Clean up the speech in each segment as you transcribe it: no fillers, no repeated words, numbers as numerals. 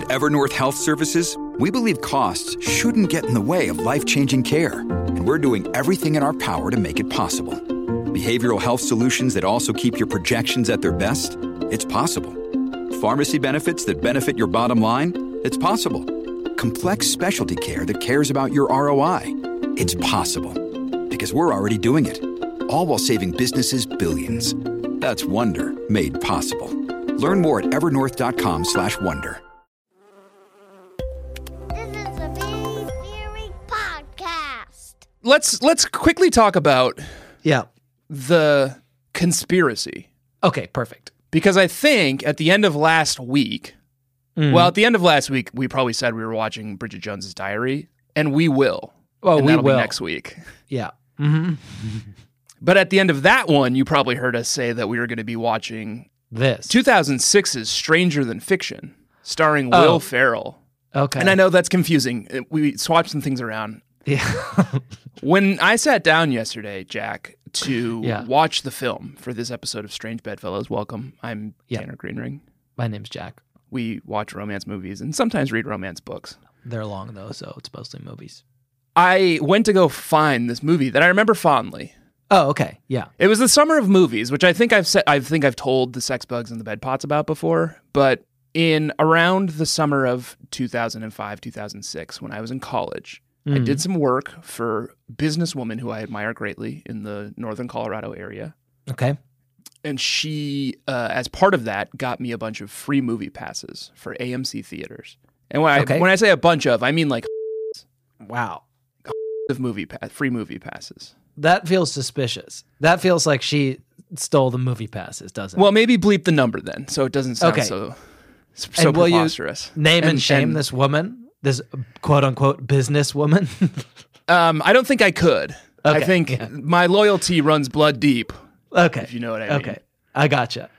At Evernorth Health Services, we believe costs shouldn't get in the way of life-changing care, and we're doing everything in our power to make it possible. Behavioral health solutions that also keep your projections at their best? It's possible. Pharmacy benefits that benefit your bottom line? It's possible. Complex specialty care that cares about your ROI? It's possible. Because we're already doing it. All while saving businesses billions. That's Wonder made possible. Learn more at evernorth.com/wonder. This is a Big Theory podcast. Let's quickly talk about Yeah. the conspiracy. Okay, perfect. Because I think at the end of last week, at the end of last week, we probably said we were watching Bridget Jones's Diary, and we will. Oh, and we that'll will. be next week. Yeah. But at the end of that one, you probably heard us say that we were going to be watching This. 2006's Stranger Than Fiction, starring Will Ferrell. Okay. And I know that's confusing. We swapped some things around. Yeah. When I sat down yesterday, Jack, to Yeah. watch the film for this episode of Strange Bedfellows, welcome. I'm Yeah. Tanner Greenring. My name's Jack. We watch romance movies and sometimes read romance books. They're long, though, so it's mostly movies. I went to go find this movie that I remember fondly. Oh, okay. Yeah. It was the summer of movies, which I think I've told the Sex Bugs and the Bed Pots about before, but in around the summer of 2005, 2006, when I was in college, I did some work for a businesswoman who I admire greatly in the northern Colorado area. Okay. And she, as part of that, got me a bunch of free movie passes for AMC theaters. And when I say a bunch of, I mean like Wow. of free movie passes. That feels suspicious. That feels like she stole the movie passes, doesn't it? Well, maybe bleep the number then, so it doesn't sound Okay. so And will you preposterous. name and shame this woman? This quote-unquote business woman? I don't think I could. I Okay, think yeah. my loyalty runs blood deep, Okay. if you know what I mean. Okay. I gotcha.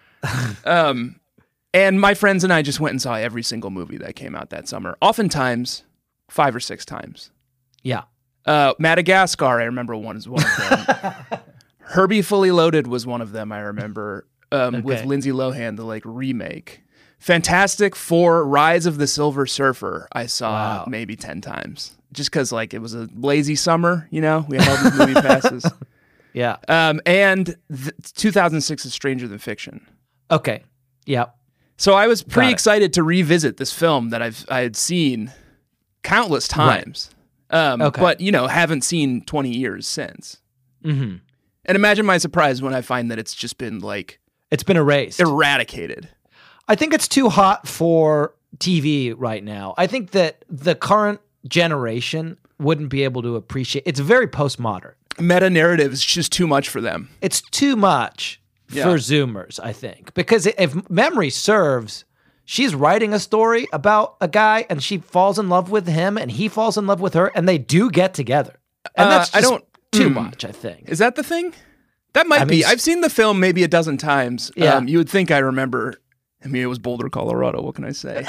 And my friends and I just went and saw every single movie that came out that summer, oftentimes 5 or 6 times. Yeah. Madagascar, I remember was one of them. Herbie Fully Loaded was one of them, I remember, with Lindsay Lohan, the remake. Fantastic Four, Rise of the Silver Surfer, I saw maybe 10 times. Just because it was a lazy summer, we had all these movie passes. Yeah. And 2006's Stranger Than Fiction. Okay. Yeah. So I was pretty Got it. excited to revisit this film that I had seen countless times. Okay. But, haven't seen 20 years since. Mm-hmm. And imagine my surprise when I find that it's just been, It's been erased. eradicated. I think it's too hot for TV right now. I think that the current generation wouldn't be able to appreciate. It's very postmodern. Meta-narrative is just too much for them. It's too much for Zoomers, I think. Because if memory serves, she's writing a story about a guy and she falls in love with him and he falls in love with her and they do get together. And that's just too much, I think. Is that the thing? That might be. I've seen the film maybe a dozen times. Yeah. You would think I remember. I mean, it was Boulder, Colorado. What can I say?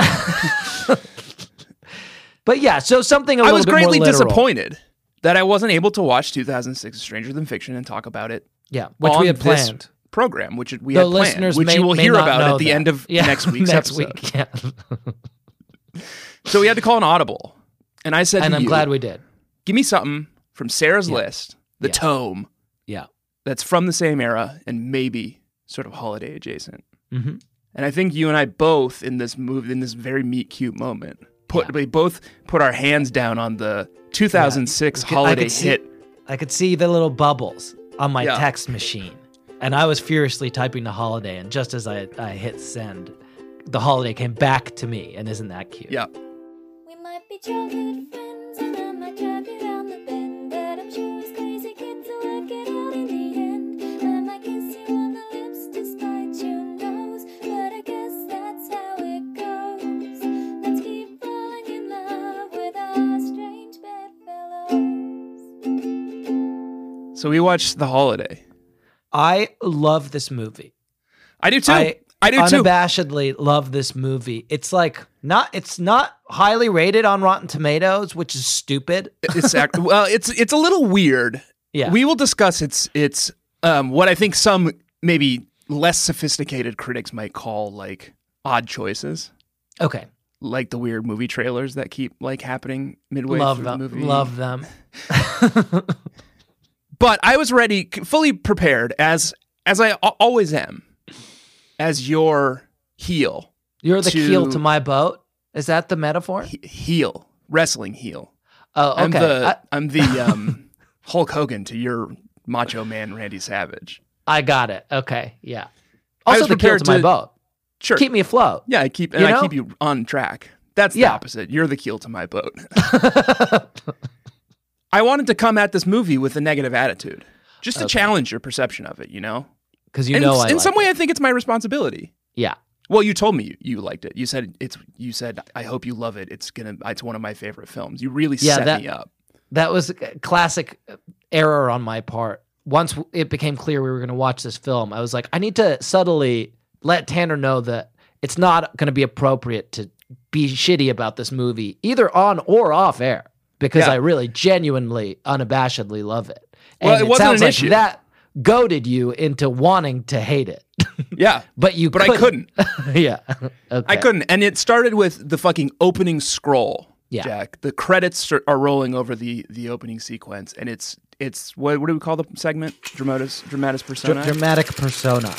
But yeah, so something a I little was bit more greatly literal. disappointed that I wasn't able to watch 2006 Stranger Than Fiction and talk about it. Yeah, which on we had this planned. Program, which we The had planned, listeners which may- you will may hear not about know at the that. end of Yeah, next week's next episode. week. Yeah. So we had to call an audible, and I said, And to I'm you, glad we did. give me something from Sarah's Yeah. list, the Yeah. tome Yeah. that's from the same era and maybe sort of holiday adjacent. Mm-hmm. And I think you and I both in this very meet cute moment, we both put our hands down on the 2006 holiday hit. I could see the little bubbles on my Yeah. text machine. And I was furiously typing the holiday. And just as I hit send, the holiday came back to me. And isn't that cute? Yeah. We might be childhood friends, and I might drive you down the bend, but I'm sure as crazy kids will work it out in the end. I might kiss you on the lips despite your nose, but I guess that's how it goes. Let's keep falling in love with our strange bedfellows. So we watched The Holiday. I love this movie. I do too. I do too. Unabashedly love this movie. It's it's not highly rated on Rotten Tomatoes, which is stupid. It's a little weird. Yeah. We will discuss its what I think some maybe less sophisticated critics might call odd choices. Okay. like the weird movie trailers that keep like happening midway Love through them. the movie. Love them. But I was ready, fully prepared, as I always am, as your heel. You're the keel to my boat. Is that the metaphor? Heel, wrestling heel. Oh, okay. I'm the Hulk Hogan to your Macho Man Randy Savage. I got it. Okay, yeah. I was Also, the keel prepared to my to- boat. Sure. Keep me afloat. Yeah, I keep you on track. That's the Yeah. opposite. You're the keel to my boat. I wanted to come at this movie with a negative attitude, just to challenge your perception of it, you know? Because you And know I in like some way, it. I think it's my responsibility. Yeah. Well, you told me you liked it. You said I hope you love it. It's one of my favorite films. You really set me up. That was a classic error on my part. Once it became clear we were going to watch this film, I was like, I need to subtly let Tanner know that it's not going to be appropriate to be shitty about this movie, either on or off air, because I really genuinely, unabashedly love it. And Well, it wasn't sounds an like issue. that goaded you into wanting to hate it. Yeah. But I couldn't. Yeah. Okay. I couldn't. And it started with the fucking opening scroll, Yeah. Jack. The credits are rolling over the opening sequence, and it's what do we call the segment? Dramatis persona. Dramatic persona.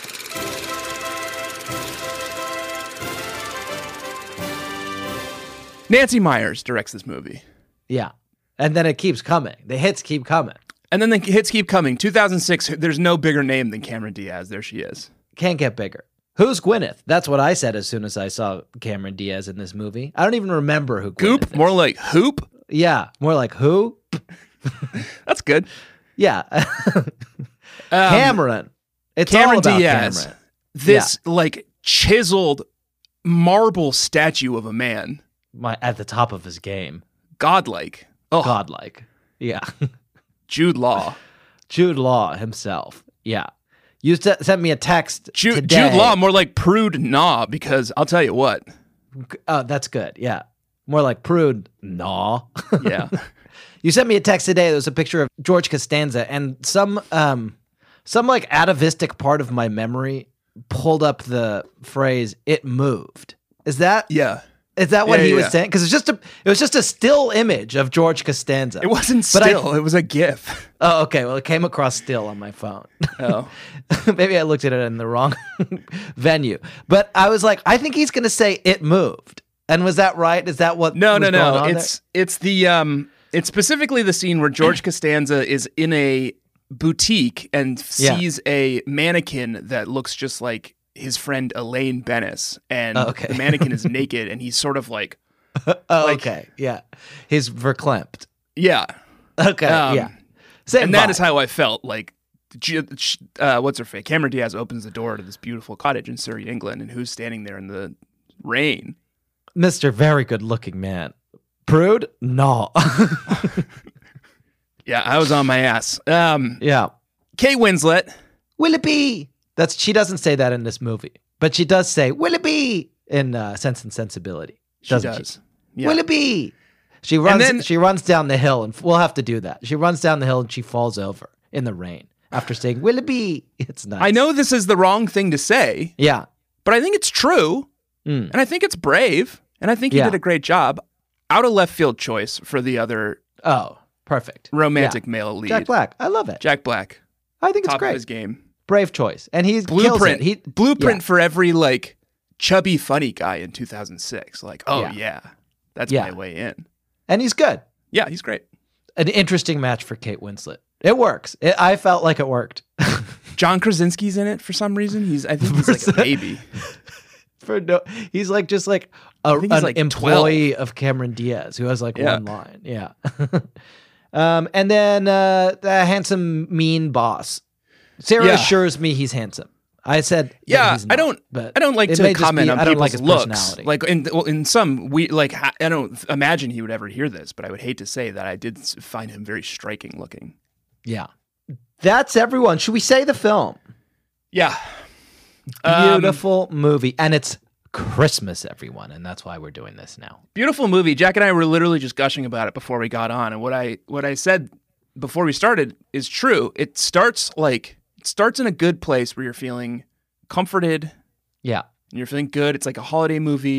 Nancy Meyers directs this movie. Yeah. And then it keeps coming. The hits keep coming. And then the hits keep coming. 2006, there's no bigger name than Cameron Diaz. There she is. Can't get bigger. Who's Gwyneth? That's what I said as soon as I saw Cameron Diaz in this movie. I don't even remember who Gwyneth Goop? is. More like Hoop? Yeah, more like who? That's good. Yeah. Cameron. It's Cameron all about Diaz. Cameron. This like chiseled marble statue of a man. At the top of his game. Godlike. Oh, Godlike. Yeah. Jude Law. Jude Law himself. Yeah. You sent me a text Jude today. Law, more like Prude Nah, because I'll tell you what. Oh, that's good. Yeah. More like Prude. Nah. Yeah. You sent me a text today. There was a picture of George Costanza, and some like atavistic part of my memory pulled up the phrase "it moved." Is that what he was saying? Because it was just a still image of George Costanza. It wasn't But still. It was a GIF. Oh, okay. Well, it came across still on my phone. Oh. Maybe I looked at it in the wrong venue. But I was like, I think he's going to say "it moved." And was that right? Is that what? No. was going on It's the it's specifically the scene where George Costanza is in a boutique and sees a mannequin that looks just like his friend Elaine Bennis, and the mannequin is naked, and he's sort of like, okay, yeah, he's verklempt. Yeah, okay, yeah. Same and that vibe. is how I felt. Like, what's her face? Cameron Diaz opens the door to this beautiful cottage in Surrey, England, and who's standing there in the rain? Mr. Very Good Looking Man. Prude? No. Yeah, I was on my ass. Yeah. Kate Winslet. Will it be? She doesn't say that in this movie, but she does say, will it be? In Sense and Sensibility. She does. Yeah. Will it be? She runs down the hill, and we'll have to do that. She runs down the hill and she falls over in the rain after saying, will it be? It's nice. I know this is the wrong thing to say. Yeah. But I think it's true. And I think it's brave. And I think he did a great job. Out of left field choice for the other perfect romantic male lead. Jack Black. I love it. Jack Black. I think it's Top great. of his game. Brave choice. And he's Blueprint. kills it. Blueprint for every like chubby funny guy in 2006. Like, that's my way in. And he's good. Yeah, he's great. An interesting match for Kate Winslet. It works. I felt like it worked. John Krasinski's in it for some reason. I think he's like a baby. He's like just like an like employee 12. of Cameron Diaz who has like one line. Yeah. And then the handsome mean boss. Sarah assures me he's handsome. I said, yeah, he's not, I don't like it to may just comment be- on I don't people's like his looks. personality. Like in some I don't imagine he would ever hear this, but I would hate to say that I did find him very striking looking. Yeah. That's everyone. Should we say the film? Yeah. Beautiful movie. And it's Christmas, everyone. And that's why we're doing this now. Beautiful movie. Jack and I were literally just gushing about it before we got on. And what I said before we started is true. It starts in a good place where you're feeling comforted. Yeah. And you're feeling good. It's like a holiday movie.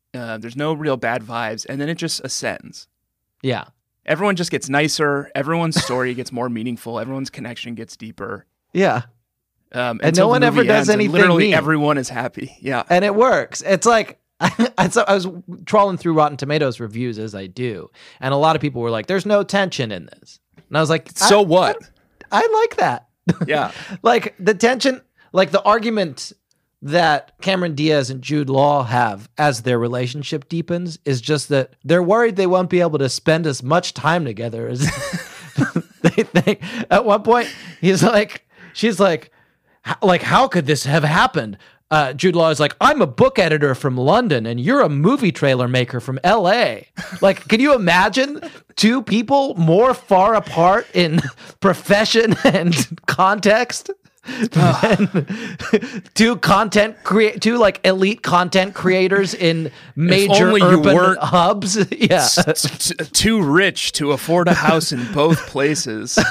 There's no real bad vibes, and then it just ascends. Yeah. Everyone just gets nicer. Everyone's story gets more meaningful. Everyone's connection gets deeper. Yeah. And no one ever does anything literally mean. everyone is happy. Yeah. And it works. It's like, I was trawling through Rotten Tomatoes reviews as I do, and a lot of people were like, there's no tension in this. And I was like, So what? I like that. Yeah. Like the tension, like the argument that Cameron Diaz and Jude Law have as their relationship deepens is just that they're worried they won't be able to spend as much time together as they think. At one point, she's like, how could this have happened? Jude Law is like, I'm a book editor from London and you're a movie trailer maker from LA. Like, can you imagine two people more far apart in profession and context than two like elite content creators in major only you urban weren't hubs? Yeah. Too rich to afford a house in both places.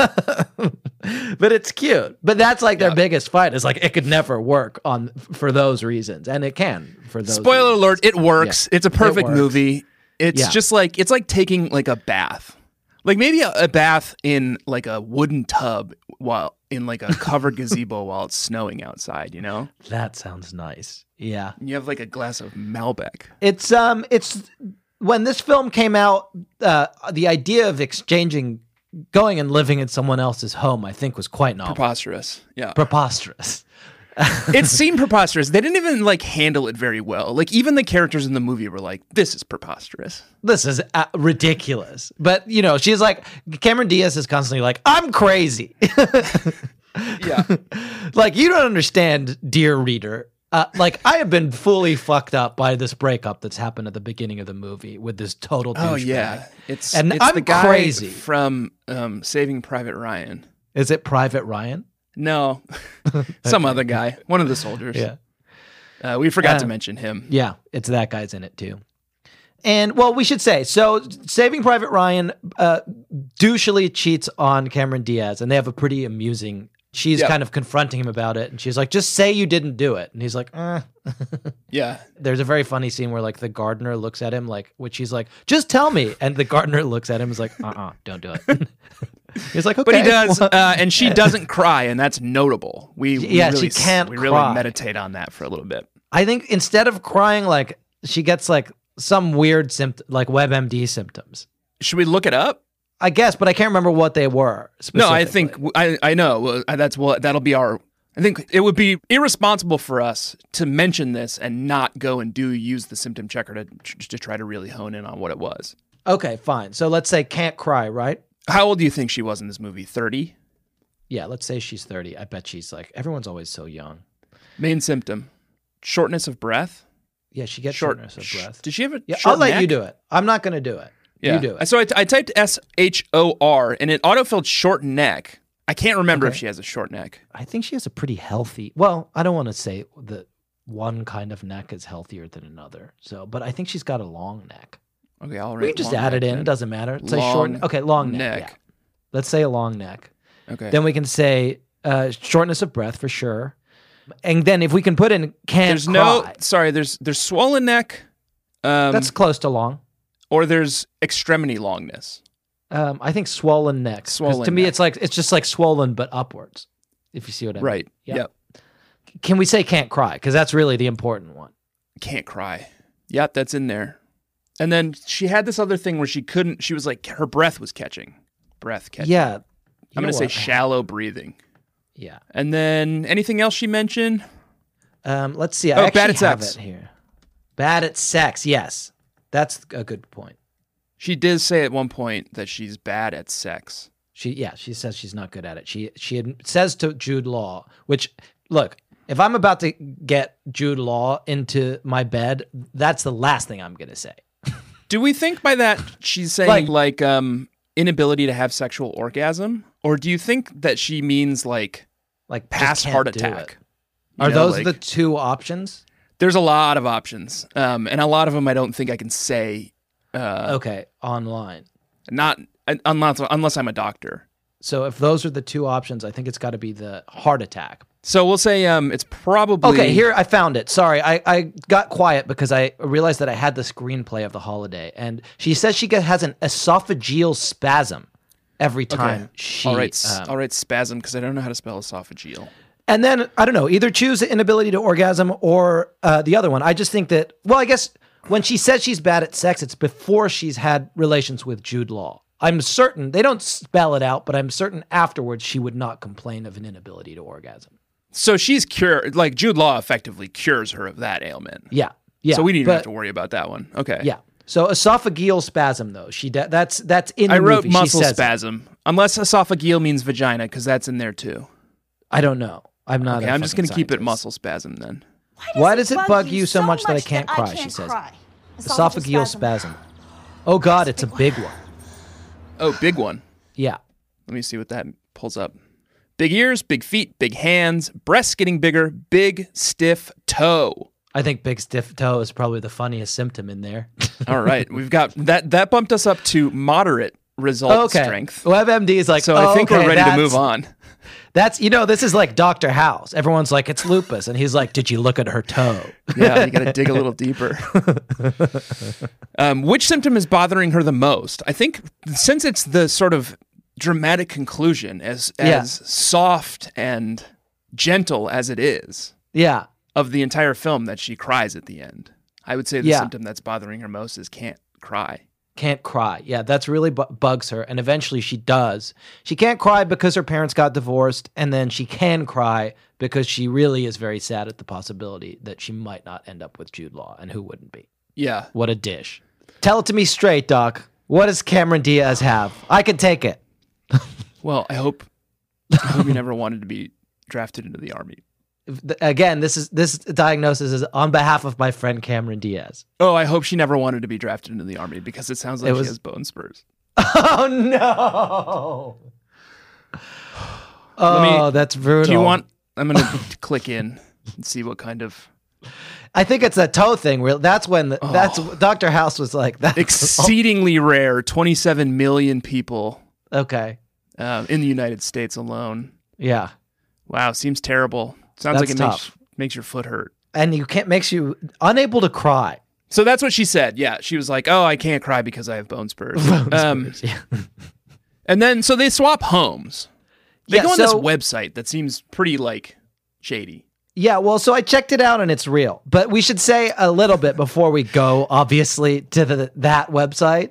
But it's cute. But that's like their biggest fight is like it could never work for those reasons, and it can for those. Spoiler reasons. alert! It works. Yeah. It's a perfect It works. movie. It's just like it's like taking like a bath, like maybe a bath in like a wooden tub while in like a covered gazebo while it's snowing outside. You know, That sounds nice. Yeah. and you have like a glass of Malbec. It's when this film came out, the idea of going and living in someone else's home, I think, was quite novel. Preposterous. Yeah. Preposterous. It seemed preposterous. They didn't even like handle it very well. Like even the characters in the movie were like, "This is preposterous." This is ridiculous. But she's like, Cameron Diaz is constantly like, I'm crazy. Yeah. Like, you don't understand, dear reader. Like, I have been fully fucked up by this breakup that's happened at the beginning of the movie with this total douchebag. Oh yeah. It's And it's I'm the guy crazy. from Saving Private Ryan. Is it Private Ryan? No, some other guy, one of the soldiers. Yeah. We forgot to mention him. Yeah, it's that guy's in it too. And, well, we should say, so Saving Private Ryan douchily cheats on Cameron Diaz, and they have a pretty amusing... She's kind of confronting him about it, and she's like, just say you didn't do it. And he's like, Yeah. There's a very funny scene where, like, the gardener looks at him, like, which he's like, just tell me. And the gardener looks at him and is like, don't do it. He's like, okay. But he does, and she doesn't cry, and that's notable. We really, she can't we cry. really meditate on that for a little bit. I think instead of crying, like, she gets, like, some weird symptom, like WebMD symptoms. Should we look it up? I guess, but I can't remember what they were. No, I think I know. That'll be our. I think it would be irresponsible for us to mention this and not go and use the symptom checker to try to really hone in on what it was. Okay, fine. So let's say can't cry, right? How old do you think she was in this movie? 30? Yeah, let's say she's 30. I bet she's like, everyone's always so young. Main symptom: shortness of breath. Yeah, she gets shortness of breath. Did she have a Yeah, short I'll let neck? you do it. I'm not going to do it. Yeah. You do it. So I typed SHOR and it autofilled short neck. I can't remember if she has a short neck. I think she has a pretty healthy. Well, I don't want to say that one kind of neck is healthier than another. So, but I think she's got a long neck. Okay, I'll We write can just long add it neck in. then. It doesn't matter. Say Long short. Okay, long neck. neck. Yeah. Let's say a long neck. Okay. Then we can say shortness of breath for sure. And then if we can put in can't cry. There's swollen neck. That's close to long. Or there's extremity longness. I think swollen neck. 'Cause Swollen to me, neck. it's just like swollen but upwards. If you see what I mean. Right. Yeah. Yep. Can we say can't cry? Because that's really the important one. Can't cry. Yep, that's in there. And then she had this other thing where she was like, her breath was catching. Breath catching. Yeah. I'm going to say shallow breathing. Yeah. And then anything else she mentioned? Let's see. I bad actually at have sex. it here. Bad at sex. Yes. That's a good point. She did say at one point that she's bad at sex. She says she's not good at it. She says to Jude Law, which, look, if I'm about to get Jude Law into my bed, that's the last thing I'm going to say. Do we think by that she's saying like inability to have sexual orgasm? Or do you think that she means like Like past just can't heart do attack? it. You Are know, those like- the two options? There's a lot of options. And a lot of them I don't think I can say Okay, online. not unless I'm a doctor. So if those are the two options, I think it's got to be the heart attack. So we'll say it's probably... Okay, here, I found it. Sorry, I got quiet because I realized that I had the screenplay of the holiday. And she says she has an esophageal spasm every time she... All right, spasm, because I don't know how to spell esophageal. And then, I don't know, either choose the inability to orgasm or the other one. I just think that, well, I guess when she says she's bad at sex, it's before she's had relations with Jude Law. I'm certain, they don't spell it out, but I'm certain afterwards she would not complain of an inability to orgasm. So she's cured, like Jude Law effectively cures her of that ailment. Yeah. Yeah. So we didn't even have to worry about that one. Okay. Yeah. So esophageal spasm, though, that's in the I wrote movie. muscle spasm, unless esophageal means vagina, because that's in there too. I don't know. I'm not. Okay, I'm just going to keep it muscle spasm then. Why does it bug you so much that I can't cry? She says. Esophageal spasm. Oh God, it's a big one. Oh, big one. Yeah. Let me see what that pulls up. Big ears, big feet, big hands, breasts getting bigger, big stiff toe. I think big stiff toe is probably the funniest symptom in there. All right, we've got that. That bumped us up to moderate result strength. WebMD is like, so I think we're ready to move on. That's, this is like Dr. House. Everyone's like, it's lupus. And he's like, did you look at her toe? Yeah, you got to dig a little deeper. Which symptom is bothering her the most? I think since it's the sort of dramatic conclusion, as soft and gentle as it is, of the entire film, that she cries at the end, I would say the symptom that's bothering her most is can't cry. Can't cry. Yeah, that's really bugs her. And eventually she does. She can't cry because her parents got divorced. And then she can cry because she really is very sad at the possibility that she might not end up with Jude Law. And who wouldn't be? Yeah. What a dish. Tell it to me straight, Doc. What does Cameron Diaz have? I can take it. Well, I hope you never wanted to be drafted into the Army. Again, this diagnosis is on behalf of my friend Cameron Diaz. Oh, I hope she never wanted to be drafted into the Army, because it sounds like she has bone spurs. Oh no! That's brutal. Do you want? I'm going to click in and see what kind of. I think it's that toe thing. That's when that's Dr. House was like that. Exceedingly rare. 27 million people. Okay. In the United States alone. Yeah. Wow, seems terrible. Sounds like it makes your foot hurt. And makes you unable to cry. So that's what she said. Yeah, she was like, "Oh, I can't cry because I have bone spurs." And then so they swap homes. They go on this website that seems pretty shady. Yeah, well, so I checked it out and it's real. But we should say a little bit before we go, obviously, to that website.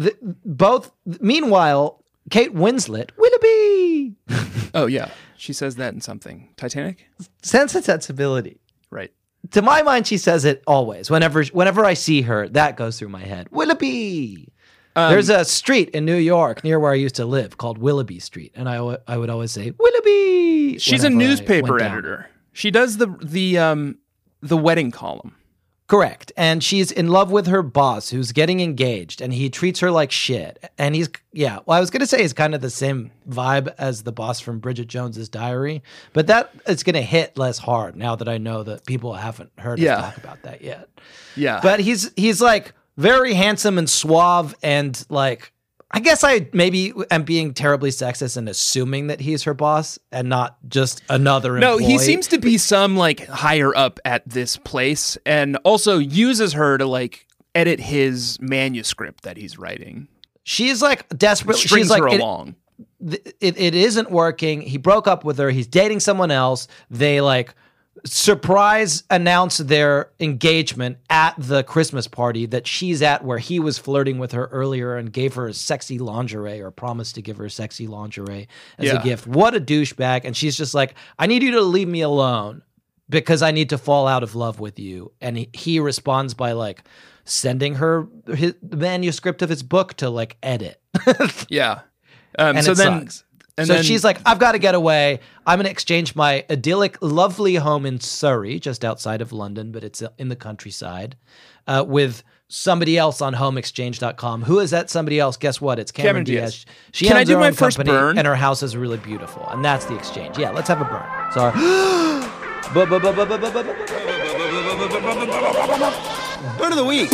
Meanwhile, Kate Winslet, Willoughby. Oh yeah. She says that in something. Titanic? Sense and Sensibility. Right. To my mind, she says it always. Whenever I see her, that goes through my head. Willoughby. There's a street in New York near where I used to live called Willoughby Street, and I would always say Willoughby. She's a newspaper editor. She does the wedding column. Correct. And she's in love with her boss who's getting engaged, and he treats her like shit. And I was going to say he's kind of the same vibe as the boss from Bridget Jones's Diary, but that is going to hit less hard now that I know that people haven't heard us talk about that yet. Yeah. But he's like very handsome and suave, and I guess I maybe am being terribly sexist and assuming that he's her boss and not just another employee. No, he seems to be some higher up at this place, and also uses her to edit his manuscript that he's writing. She's desperate. Strings her along. It isn't working. He broke up with her. He's dating someone else. They surprise announce their engagement at the Christmas party that she's at, where he was flirting with her earlier and gave her sexy lingerie, or promised to give her sexy lingerie as a gift. What a douchebag. And she's just like, I need you to leave me alone because I need to fall out of love with you. And he responds by sending her the manuscript of his book to edit. Yeah. And so then sucks. And then she's like, I've got to get away. I'm going to exchange my idyllic, lovely home in Surrey, just outside of London, but it's in the countryside, with somebody else on homeexchange.com. Who is that somebody else? Guess what? It's Cameron Diaz. She Can I owns do her my own first company, burn? and her house is really beautiful. And that's the exchange. Yeah, let's have a burn. Sorry. Burn of the week.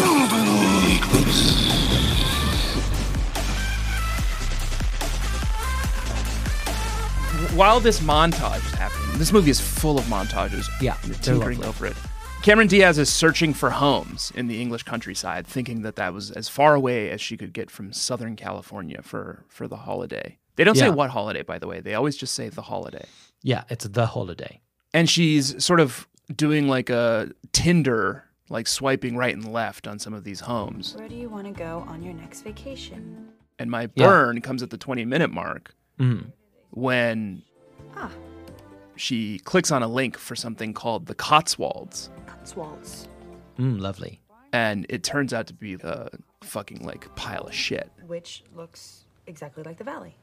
while this montage is happening, this movie is full of montages. Yeah, They're they're tinkering lovely. over it. Cameron Diaz is searching for homes in the English countryside, thinking that was as far away as she could get from Southern California for the holiday. They don't say Yeah. what holiday, by the way. They always just say the holiday. Yeah, it's the holiday. And she's sort of doing like a Tinder, like swiping right and left on some of these homes. Where do you want to go on your next vacation? And my Yeah. burn comes at the 20-minute mark when she clicks on a link for something called the Cotswolds. Cotswolds. Lovely. And it turns out to be the fucking like pile of shit. Which looks exactly like the valley.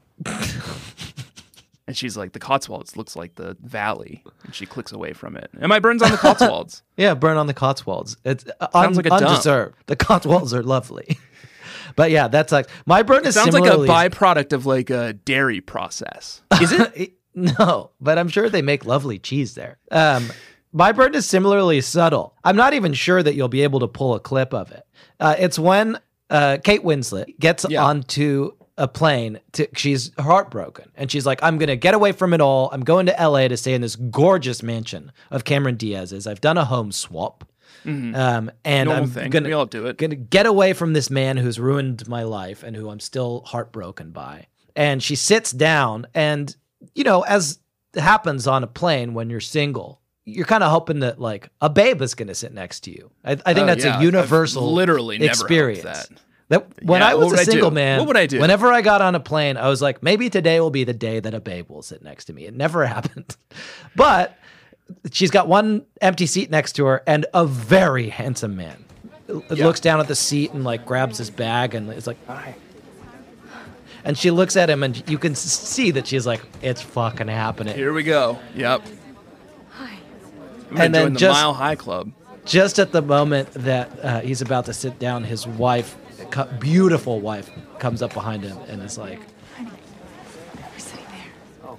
And she's like, the Cotswolds looks like the valley. And she clicks away from it. And my burn's on the Cotswolds. Yeah, burn on the Cotswolds. It's Sounds like a dump. undeserved. The Cotswolds are lovely. But yeah, that's like, my burn is Sounds like a similarly... byproduct of like a dairy process. Is it? No, but I'm sure they make lovely cheese there. My burn is similarly subtle. I'm not even sure that you'll be able to pull a clip of it. It's when Kate Winslet gets onto a plane. She's heartbroken. And she's like, I'm going to get away from it all. I'm going to LA to stay in this gorgeous mansion of Cameron Diaz's. I've done a home swap. And Normal I'm thing. gonna, We all do it. gonna get away from this man who's ruined my life and who I'm still heartbroken by. And she sits down and, you know, as happens on a plane when you're single, you're kind of hoping that like a babe is going to sit next to you. I think that's yeah. a universal I've literally never experience. hoped that. That when Yeah, I what was would a I do? single man, What would I do? whenever I got on a plane, I was like, maybe today will be the day that a babe will sit next to me. It never happened. But she's got one empty seat next to her and a very handsome man looks down at the seat and like grabs his bag and is like, hi. And she looks at him and you can see that she's like, it's fucking happening. Here we go. Yep. Hi. I'm gonna And then join the just- Mile High Club. Just at the moment that he's about to sit down, his wife, beautiful wife, comes up behind him and is like, We're sitting there.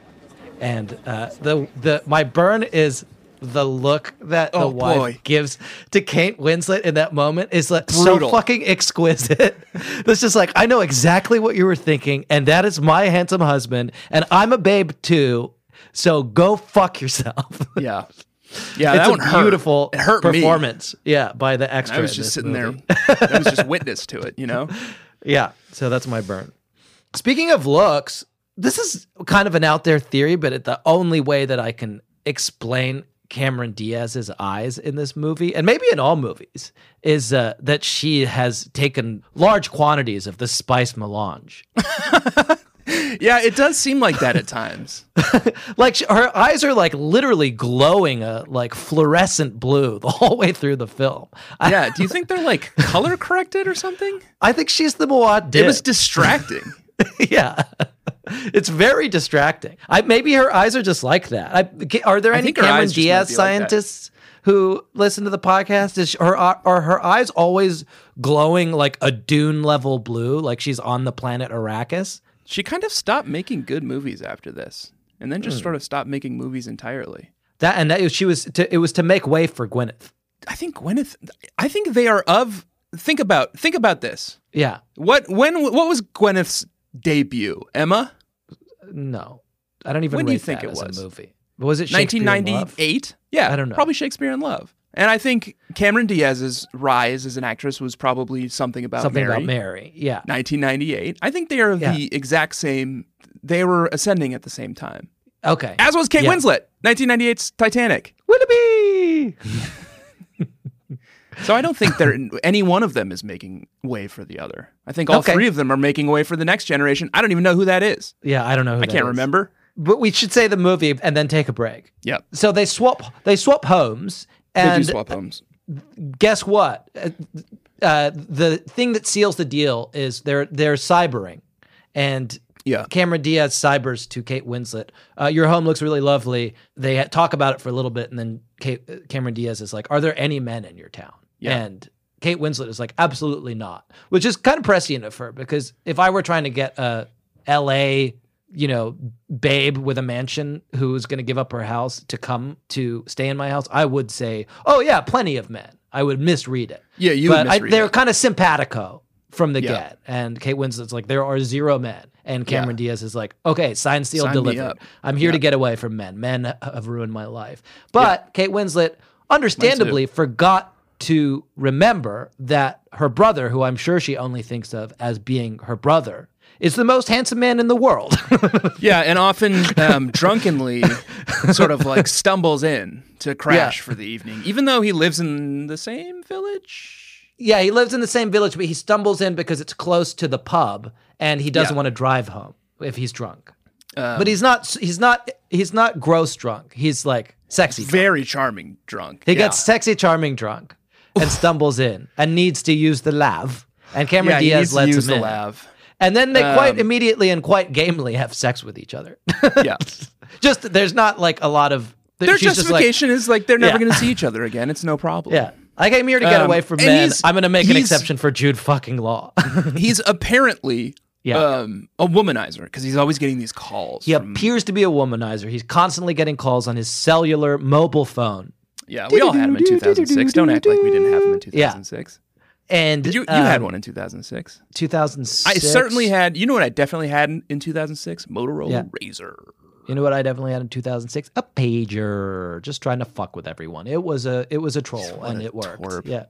and my burn is the look that the Oh, wife boy. gives to Kate Winslet in that moment is like Brutal. so fucking exquisite. It's just like, I know exactly what you were thinking, and that is my handsome husband, and I'm a babe too. So go fuck yourself. Yeah. Yeah, It's that one a hurt. beautiful It hurt me. performance. Yeah, by the extra. I was in just this sitting movie. there. I was just witness to it, you know? Yeah, so that's my burn. Speaking of looks, this is kind of an out there theory, but the only way that I can explain Cameron Diaz's eyes in this movie, and maybe in all movies, is that she has taken large quantities of the spice melange. Yeah, it does seem like that at times. Like her eyes are like literally glowing a like fluorescent blue the whole way through the film. Yeah, do you think they're like color corrected or something? I think she's the Muad It was distracting. Yeah. It's very distracting. Maybe her eyes are just like that. Are there I any think her Cameron eyes just might Diaz be like that. scientists who listen to the podcast? Are her eyes always glowing like a Dune level blue, like she's on the planet Arrakis? She kind of stopped making good movies after this, and then just sort of stopped making movies entirely. It was to make way for Gwyneth. I think they are of. Think about this. Yeah. What was Gwyneth's debut? Emma? No. I don't even When do you rate think that it as was? a movie. Was it Shakespeare in Love? 1998? Yeah, I don't know. Probably Shakespeare in Love. And I think Cameron Diaz's rise as an actress was probably Something About Mary. Yeah. 1998. I think they are the exact same. They were ascending at the same time. Okay. As was Kate Winslet, 1998's Titanic. Willoughby! So I don't think any one of them is making way for the other. I think all three of them are making way for the next generation. I don't even know who that is. Yeah, I don't know who I can't remember. But we should say the movie and then take a break. Yep. So they swap homes. And They do swap homes. guess what? The thing that seals the deal is they're cybering. And Yeah. Cameron Diaz cybers to Kate Winslet. Your home looks really lovely. They talk about it for a little bit, and then Cameron Diaz is like, are there any men in your town? Yeah. And Kate Winslet is like, absolutely not, which is kind of prescient of her, because if I were trying to get a LA, babe with a mansion who's going to give up her house to come to stay in my house, I would say, oh yeah, plenty of men. I would misread it. Yeah, you but would misread they're it. kind of simpatico from the Yeah. get. And Kate Winslet's like, there are 0 men. And Cameron Diaz is like, okay, sign, seal, Sign me delivered. up. I'm here to get away from men. Men have ruined my life. But Kate Winslet, understandably, forgot to remember that her brother, who I'm sure she only thinks of as being her brother, is the most handsome man in the world. Yeah, and often drunkenly sort of like stumbles in to crash for the evening, even though he lives in the same village. Yeah, he lives in the same village, but he stumbles in because it's close to the pub, and he doesn't want to drive home if he's drunk. But he's not gross drunk. He's like sexy drunk. Very charming drunk. He gets sexy, charming drunk and stumbles in and needs to use the lav. And Cameron he Diaz needs to lets use him the in. lav. And then they quite immediately and quite gamely have sex with each other. Yeah. Just there's not like a lot of Their she's just like, justification is like they're never Yeah. going to see each other again. It's no problem. yeah. I came here to get away from and men. he's- I'm going to make an he's- exception for Jude fucking Law. He's apparently Yeah. a womanizer because he's always getting these calls. He from- appears to be a womanizer. He's constantly getting calls on his cellular mobile phone. Yeah, we all had him in 2006. Don't act like we didn't have him in 2006. And Did you had one in 2006? 2006. I certainly had. You know what I definitely had in 2006? Motorola Yeah. Razr. You know what I definitely had in 2006? A pager. Just trying to fuck with everyone. It was a troll and it worked. Twerp. Yeah.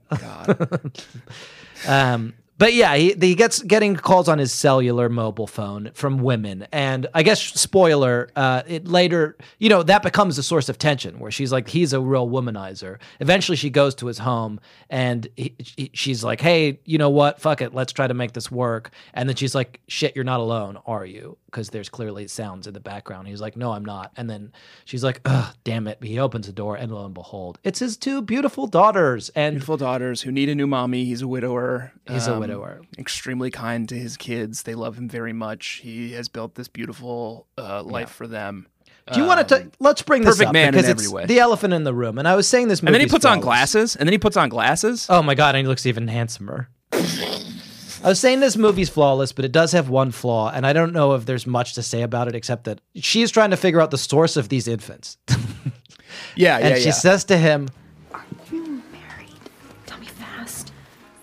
God. But yeah, he gets getting calls on his cellular mobile phone from women, and I guess spoiler, it later, that becomes a source of tension where she's like, he's a real womanizer. Eventually, she goes to his home, and she's like, hey, you know what? Fuck it, let's try to make this work. And then she's like, shit, you're not alone, are you? Because there's clearly sounds in the background. He's like, no, I'm not. And then she's like, ugh, damn it. He opens the door, and lo and behold, it's his two beautiful daughters. And Beautiful daughters who need a new mommy. He's a widower. He's a widower. Extremely kind to his kids. They love him very much. He has built this beautiful life for them. Do you want to? Let's bring this perfect up man in because every it's way. the elephant in the room. And I was saying this movie. And then he puts on glasses. Oh my god! And he looks even handsomer. I was saying this movie's flawless, but it does have one flaw, and I don't know if there's much to say about it except that she's trying to figure out the source of these infants. Yeah, And she says to him, You married? Tell me fast.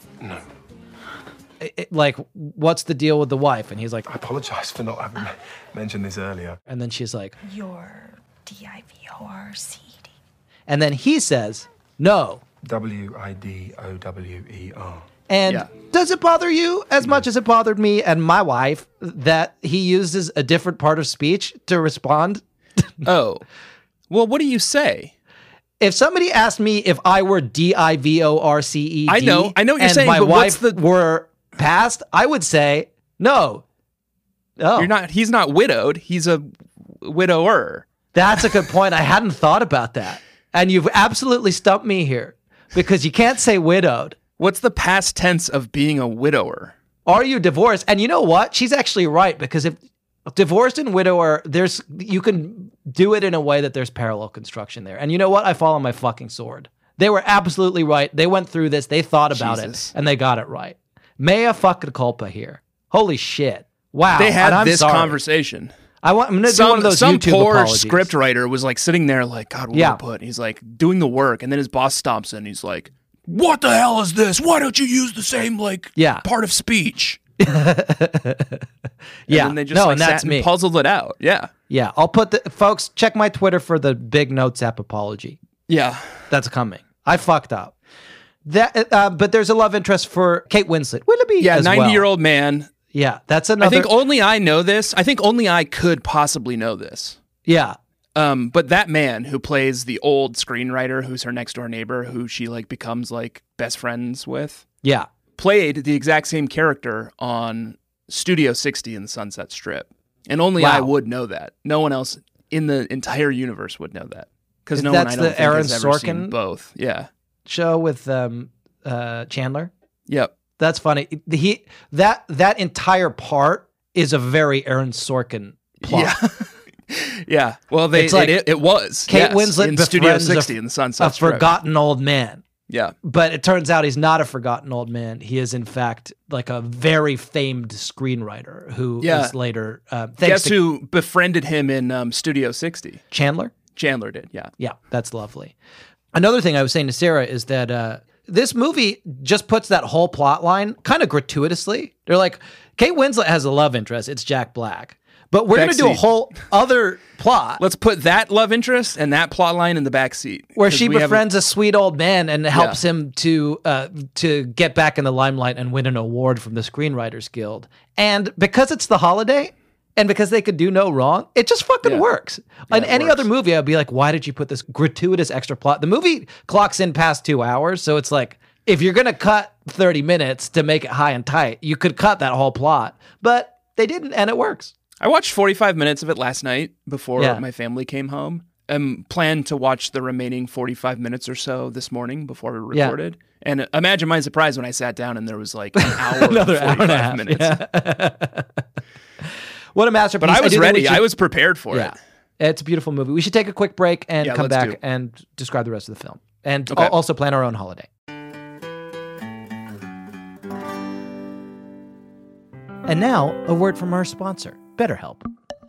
like, what's the deal with the wife? And he's like, I apologise for not having mentioned this earlier. and then she's like, You're DIVORCD. and then he says, no. WIDOWER. And Yeah. does it bother you as much as it bothered me and my wife that he uses a different part of speech to respond? Oh. Well, what do you say? If somebody asked me if I were DIVORCED, I know what you're and saying, my but what's wife the- were passed, I would say no. Oh, He's not widowed. He's a widower. that's a good point. I hadn't thought about that, and you've absolutely stumped me here because you can't say widowed. What's the past tense of being a widower? Are you divorced? And you know what? She's actually right because if divorced and widower, you can do it in a way that there's parallel construction there. And you know what? I fall on my fucking sword. They were absolutely right. They went through this. They thought about Jesus. it and they got it right. Mea fucking culpa here. Holy shit. Wow. They had And I'm this sorry. conversation. I'm going to do one of those some YouTube poor apologies. script writer was like sitting there like, God, what do I put? And he's like doing the work, and then his boss stomps in. And he's like, what the hell is this? Why don't you use the same part of speech? Yeah. And then they just no, and sat that's me. puzzled it out. Yeah. Yeah. I'll put folks, check my Twitter for the big Notes app apology. Yeah. That's coming. I fucked up. But there's a love interest for Kate Winslet. Willoughby Yeah, as well. 90-year-old man. Yeah, that's another. I think only I know this. I think only I could possibly know this. Yeah. But that man who plays the old screenwriter who's her next door neighbor who she becomes best friends with Yeah. played the exact same character on Studio 60 in the Sunset Strip. And only I would know that. No one else in the entire universe would know that. Because no one I That's don't the think Aaron has ever seen Sorkin both. Yeah. show with Chandler. Yep. That's funny. That entire part is a very Aaron Sorkin plot. Yeah. Yeah. Well, It's like it was. Kate yes, Winslet in Studio befriends 60 in the Sunset a Strip. forgotten old man. Yeah. But it turns out he's not a forgotten old man. He is, in fact, a very famed screenwriter who is later. Guess who befriended him in Studio 60? Chandler? Chandler did, yeah. Yeah, that's lovely. Another thing I was saying to Sarah is that this movie just puts that whole plot line kind of gratuitously. They're like, Kate Winslet has a love interest. It's Jack Black. But we're going to do a whole other plot. Let's put that love interest and that plot line in the back seat. Where she befriends a sweet old man and helps him to get back in the limelight and win an award from the Screenwriters Guild. And because it's the holiday and because they could do no wrong, it just fucking works. In any other movie, I'd be like, why did you put this gratuitous extra plot? The movie clocks in past 2 hours, so it's like, if you're going to cut 30 minutes to make it high and tight, you could cut that whole plot. But they didn't, and it works. I watched 45 minutes of it last night before my family came home. Planned to watch the remaining 45 minutes or so this morning before we recorded. Yeah. And imagine my surprise when I sat down and there was like an hour Another and 45 hour and a half, minutes. Yeah. What a masterpiece. But I was ready. I was prepared for it. It's a beautiful movie. We should take a quick break and come back and describe the rest of the film. And also plan our own holiday. And now, a word from our sponsor, BetterHelp.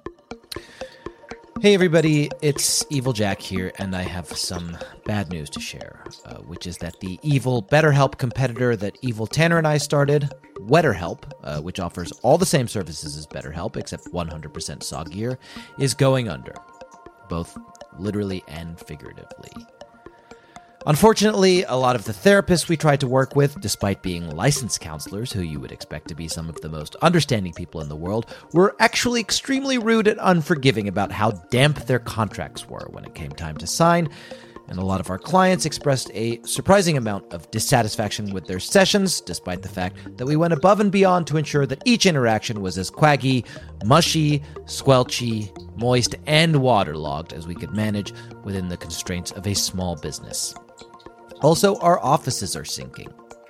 Hey everybody, it's Evil Jack here, and I have some bad news to share, which is that the evil BetterHelp competitor that Evil Tanner and I started, WetterHelp, which offers all the same services as BetterHelp, except 100% soggier, is going under, both literally and figuratively. Unfortunately, a lot of the therapists we tried to work with, despite being licensed counselors, who you would expect to be some of the most understanding people in the world, were actually extremely rude and unforgiving about how damp their contracts were when it came time to sign, and a lot of our clients expressed a surprising amount of dissatisfaction with their sessions, despite the fact that we went above and beyond to ensure that each interaction was as quaggy, mushy, squelchy, moist, and waterlogged as we could manage within the constraints of a small business. Also, our offices are sinking.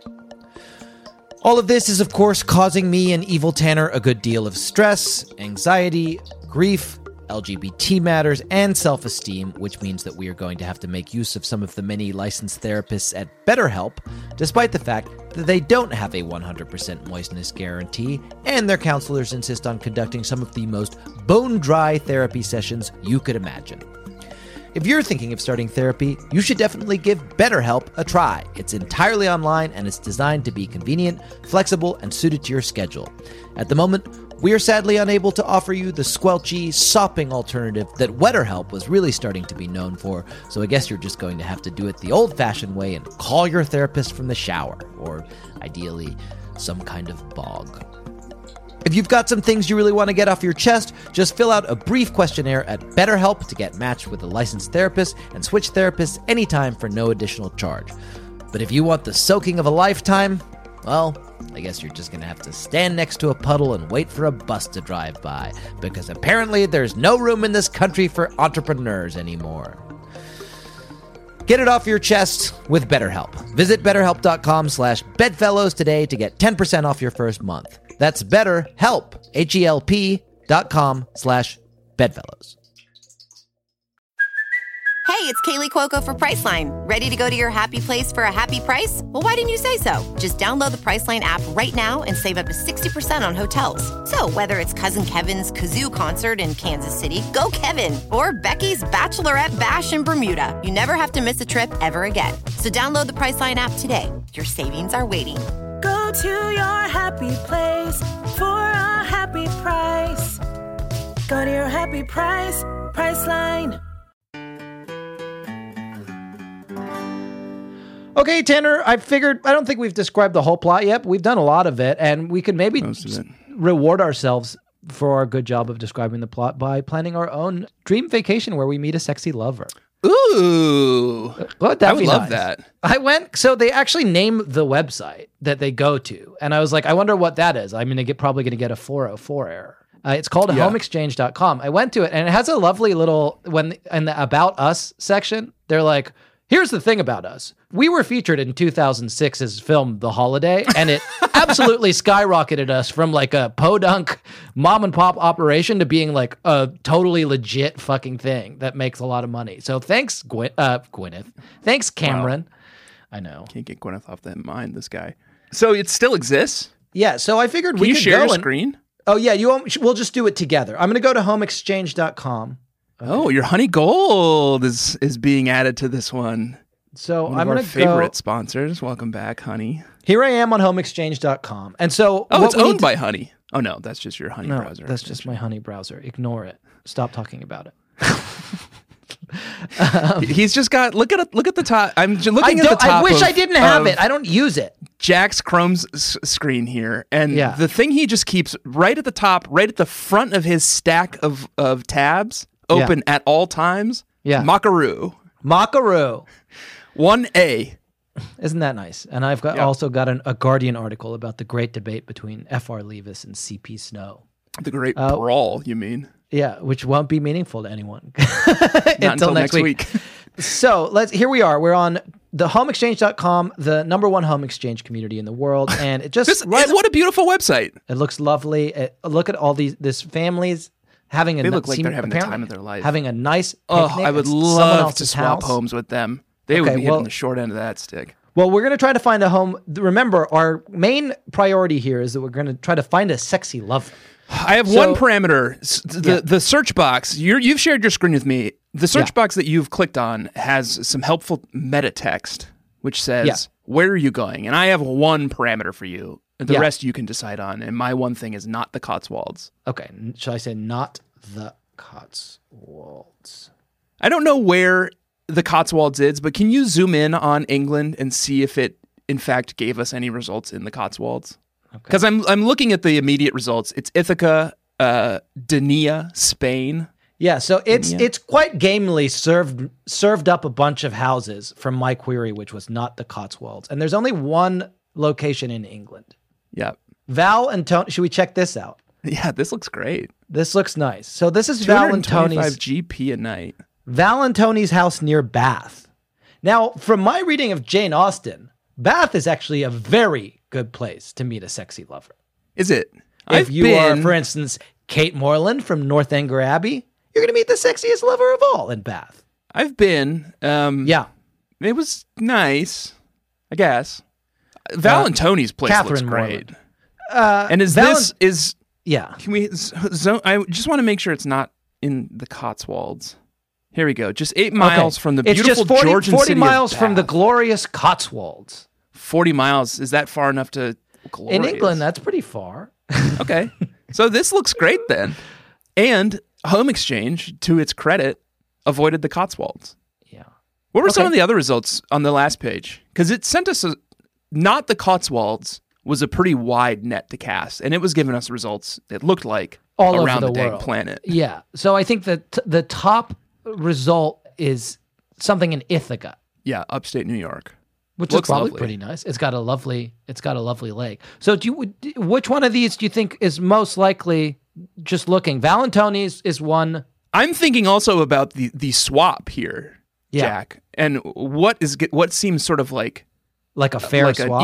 All of this is, of course, causing me and Evil Tanner a good deal of stress, anxiety, grief, LGBT matters, and self-esteem, which means that we are going to have to make use of some of the many licensed therapists at BetterHelp, despite the fact that they don't have a 100% moistness guarantee, and their counselors insist on conducting some of the most bone-dry therapy sessions you could imagine. If you're thinking of starting therapy, you should definitely give BetterHelp a try. It's entirely online and it's designed to be convenient, flexible, and suited to your schedule. At the moment, we are sadly unable to offer you the squelchy, sopping alternative that WetterHelp was really starting to be known for, so I guess you're just going to have to do it the old-fashioned way and call your therapist from the shower, or ideally, some kind of bog. If you've got some things you really want to get off your chest, just fill out a brief questionnaire at BetterHelp to get matched with a licensed therapist and switch therapists anytime for no additional charge. But if you want the soaking of a lifetime, well, I guess you're just going to have to stand next to a puddle and wait for a bus to drive by, because apparently there's no room in this country for entrepreneurs anymore. Get it off your chest with BetterHelp. Visit BetterHelp.com/bedfellows today to get 10% off your first month. That's BetterHelp, HELP.com/bedfellows. Hey, it's Kaylee Cuoco for Priceline. Ready to go to your happy place for a happy price? Well, why didn't you say so? Just download the Priceline app right now and save up to 60% on hotels. So whether it's Cousin Kevin's Kazoo Concert in Kansas City, go Kevin, or Becky's Bachelorette Bash in Bermuda, you never have to miss a trip ever again. So download the Priceline app today. Your savings are waiting. Go to your happy place for a happy price. Go to your happy price, Priceline. Okay, Tanner, I don't think we've described the whole plot yet, but we've done a lot of it, and we could maybe reward ourselves for our good job of describing the plot by planning our own dream vacation where we meet a sexy lover. Ooh. I would love that. So they actually name the website that they go to, and I was like, I wonder what that is. I'm probably going to get a 404 error. It's called homeexchange.com. I went to it, and it has a lovely little, in the About Us section, they're like, here's the thing about us. We were featured in 2006's film The Holiday, and it absolutely skyrocketed us from like a podunk mom and pop operation to being like a totally legit fucking thing that makes a lot of money. So thanks, Gwyneth. Thanks, Cameron. Wow. I know. Can't get Gwyneth off that mind, this guy. So it still exists? Yeah, so I figured we could share your screen? Oh, yeah, we'll just do it together. I'm going to go to homeexchange.com. Oh, your honey gold is being added to this one. So One I'm of our going to favorite go. sponsors. Welcome back, Honey. Here I am on homeexchange.com. And so Oh, what it's we need owned to- by Honey. Oh, no, that's just your Honey No, browser. that's just my Honey browser. Ignore it. Stop talking about it. He's just got, look at the top. I'm looking at the top. I wish I didn't have of it. I don't use it. Jack's Chrome's screen here. And Yeah. the thing he just keeps right at the top, right at the front of his stack of tabs, open at all times. Yeah. Macaru. Macaru. 1A. Isn't that nice? And I've also got a Guardian article about the great debate between F.R. Leavis and C.P. Snow. The great brawl, you mean? Yeah, which won't be meaningful to anyone Not until next week. So here we are. We're on the homeexchange.com, the #1 home exchange community in the world. And it just, what a beautiful website. It looks lovely. Look at all this families having They look like they're having the time of their life. Having a nice picnic. Oh, I would at someone love to else's swap house. homes with them. They would be hitting the short end of that stick. Well, we're going to try to find a home. Remember, our main priority here is that we're going to try to find a sexy lover. I have one parameter. The search box, you've shared your screen with me. The search box that you've clicked on has some helpful meta text, which says, where are you going? And I have one parameter for you. The rest you can decide on. And my one thing is not the Cotswolds. Okay. Shall I say not the Cotswolds? I don't know where the Cotswolds is, but can you zoom in on England and see if it, in fact, gave us any results in the Cotswolds? Because I'm looking at the immediate results. It's Ithaca, Denia, Spain. Yeah, so it's quite gamely served up a bunch of houses from my query, which was not the Cotswolds. And there's only one location in England. Yeah. Val and Tony, should we check this out? Yeah, this looks great. This looks nice. So this is Val and Tony's GP a night. Val and Tony's house near Bath. Now, from my reading of Jane Austen, Bath is actually a very good place to meet a sexy lover. Is it? If you are, for instance, Kate Morland from Northanger Abbey, you're going to meet the sexiest lover of all in Bath. I've been. Yeah. It was nice, I guess. Val and Tony's place looks great. And yeah. Can we I just want to make sure it's not in the Cotswolds. Here we go. Just 8 miles from the beautiful it's just 40 Georgian city miles of from the Bath. glorious Cotswolds. 40 miles. Is that far enough to glorious? In England, that's pretty far. Okay. So this looks great then. And Home Exchange, to its credit, avoided the Cotswolds. Yeah. What were some of the other results on the last page? Because it sent us not the Cotswolds was a pretty wide net to cast, and it was giving us results, it looked like, all around over the world. dang planet. Yeah. So I think that the top result is something in Ithaca. Yeah, upstate New York. Which Looks is probably lovely. pretty nice. It's got a lovely lake. So which one of these do you think is most likely, just looking? Valentoni's is one. I'm thinking also about the swap here, Jack. And what seems sort of like a fair swap?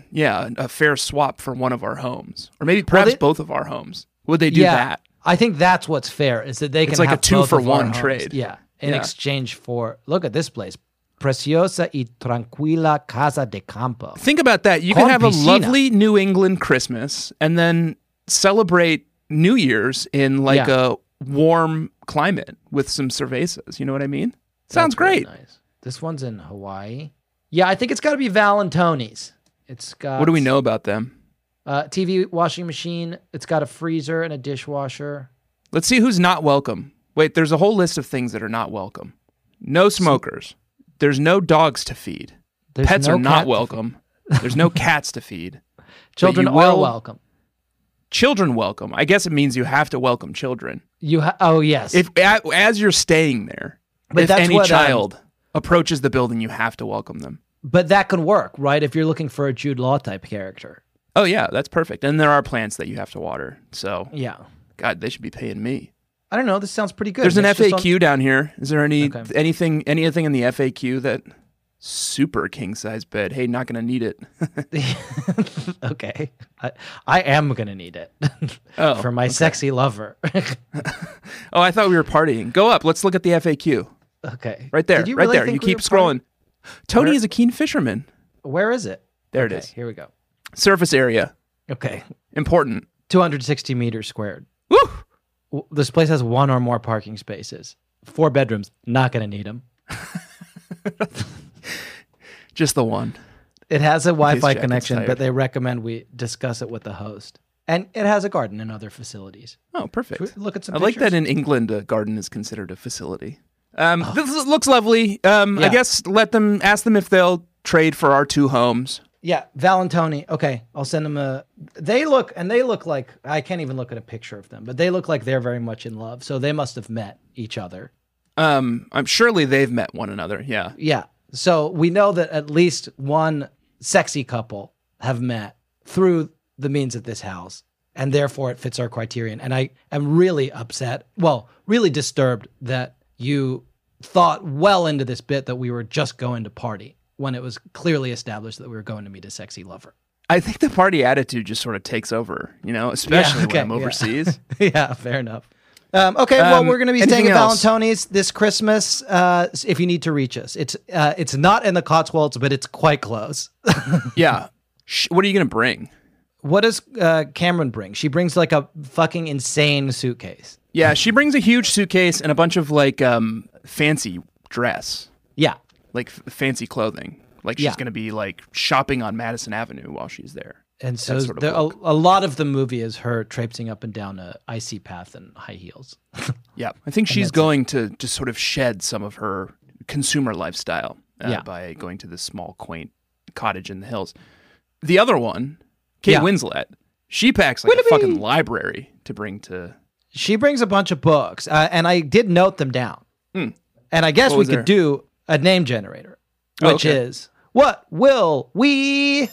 a fair swap for one of our homes. Or maybe perhaps both of our homes. Would they do that? I think that's what's fair, is that they can It's like have a 2-for-1 both of our homes. trade. Yeah. In exchange for, look at this place. Preciosa y tranquila casa de campo. Think about that. You Con can have a piscina. lovely New England Christmas and then celebrate New Year's in a warm climate with some cervezas. You know what I mean? Sounds That's really great. nice. This one's in Hawaii. Yeah, I think it's got to be Valentoni's. It's got. What do we know about them? TV, washing machine. It's got a freezer and a dishwasher. Let's see who's not welcome. Wait, there's a whole list of things that are not welcome. No smokers. There's no dogs to feed. Pets no are not cat to welcome. There's no cats to feed. Children But you are will- welcome. Children welcome. I guess it means you have to welcome children. Oh yes. If as you're staying there, But if that's any what, child approaches the building, you have to welcome them. But that can work, right? If you're looking for a Jude Law type character. Oh yeah, that's perfect. And there are plants that you have to water. So Yeah. God, they should be paying me. I don't know. This sounds pretty good. There's an It's just FAQ down here. Is there Okay. anything in the FAQ that super king size bed? Hey, not gonna need it. Okay. I am going to need it for my sexy lover. Oh, I thought we were partying. Go up. Let's look at the FAQ. Okay. Right there. Did you Right really there. think You we keep were scrolling. Tony Where- is a keen fisherman. Where is it? There Okay, it is. Here we go. Surface area. Okay. Important. 260 meters squared. Woo! This place has one or more parking spaces. 4 bedrooms. Not going to need them. Just the one. It has a Wi-Fi Jacket's connection, tired. but they recommend we discuss it with the host. And it has a garden and other facilities. Oh, perfect. Should we look at some I like that pictures? in England, a garden is considered a facility. This looks lovely. I guess ask them if they'll trade for our 2 homes. Yeah, Valentoni. Okay, I'll send them they look like, I can't even look at a picture of them, but they look like they're very much in love. So they must have met each other. I'm surely they've met one another. Yeah. Yeah. So we know that at least one sexy couple have met through the means of this house, and therefore it fits our criterion. And I am really upset, really disturbed that you thought well into this bit that we were just going to party when it was clearly established that we were going to meet a sexy lover. I think the party attitude just sort of takes over, especially when I'm overseas. Yeah, fair enough. Okay, well, we're going to be staying at else? Valentoni's this Christmas. If you need to reach us, it's not in the Cotswolds, but it's quite close. Yeah. What are you going to bring? What does Cameron bring? She brings like a fucking insane suitcase. Yeah, she brings a huge suitcase and a bunch of like fancy dress. Yeah. Like fancy clothing. Like she's going to be like shopping on Madison Avenue while she's there. And so That sort of look. a lot of the movie is her traipsing up and down a icy path in high heels. Yeah, I think she's going to just sort of shed some of her consumer lifestyle by going to this small, quaint cottage in the hills. The other one, Kate Winslet, she packs like a fucking library to bring to... She brings a bunch of books, and I did note them down. And I guess we could do a name generator, which is, what will we...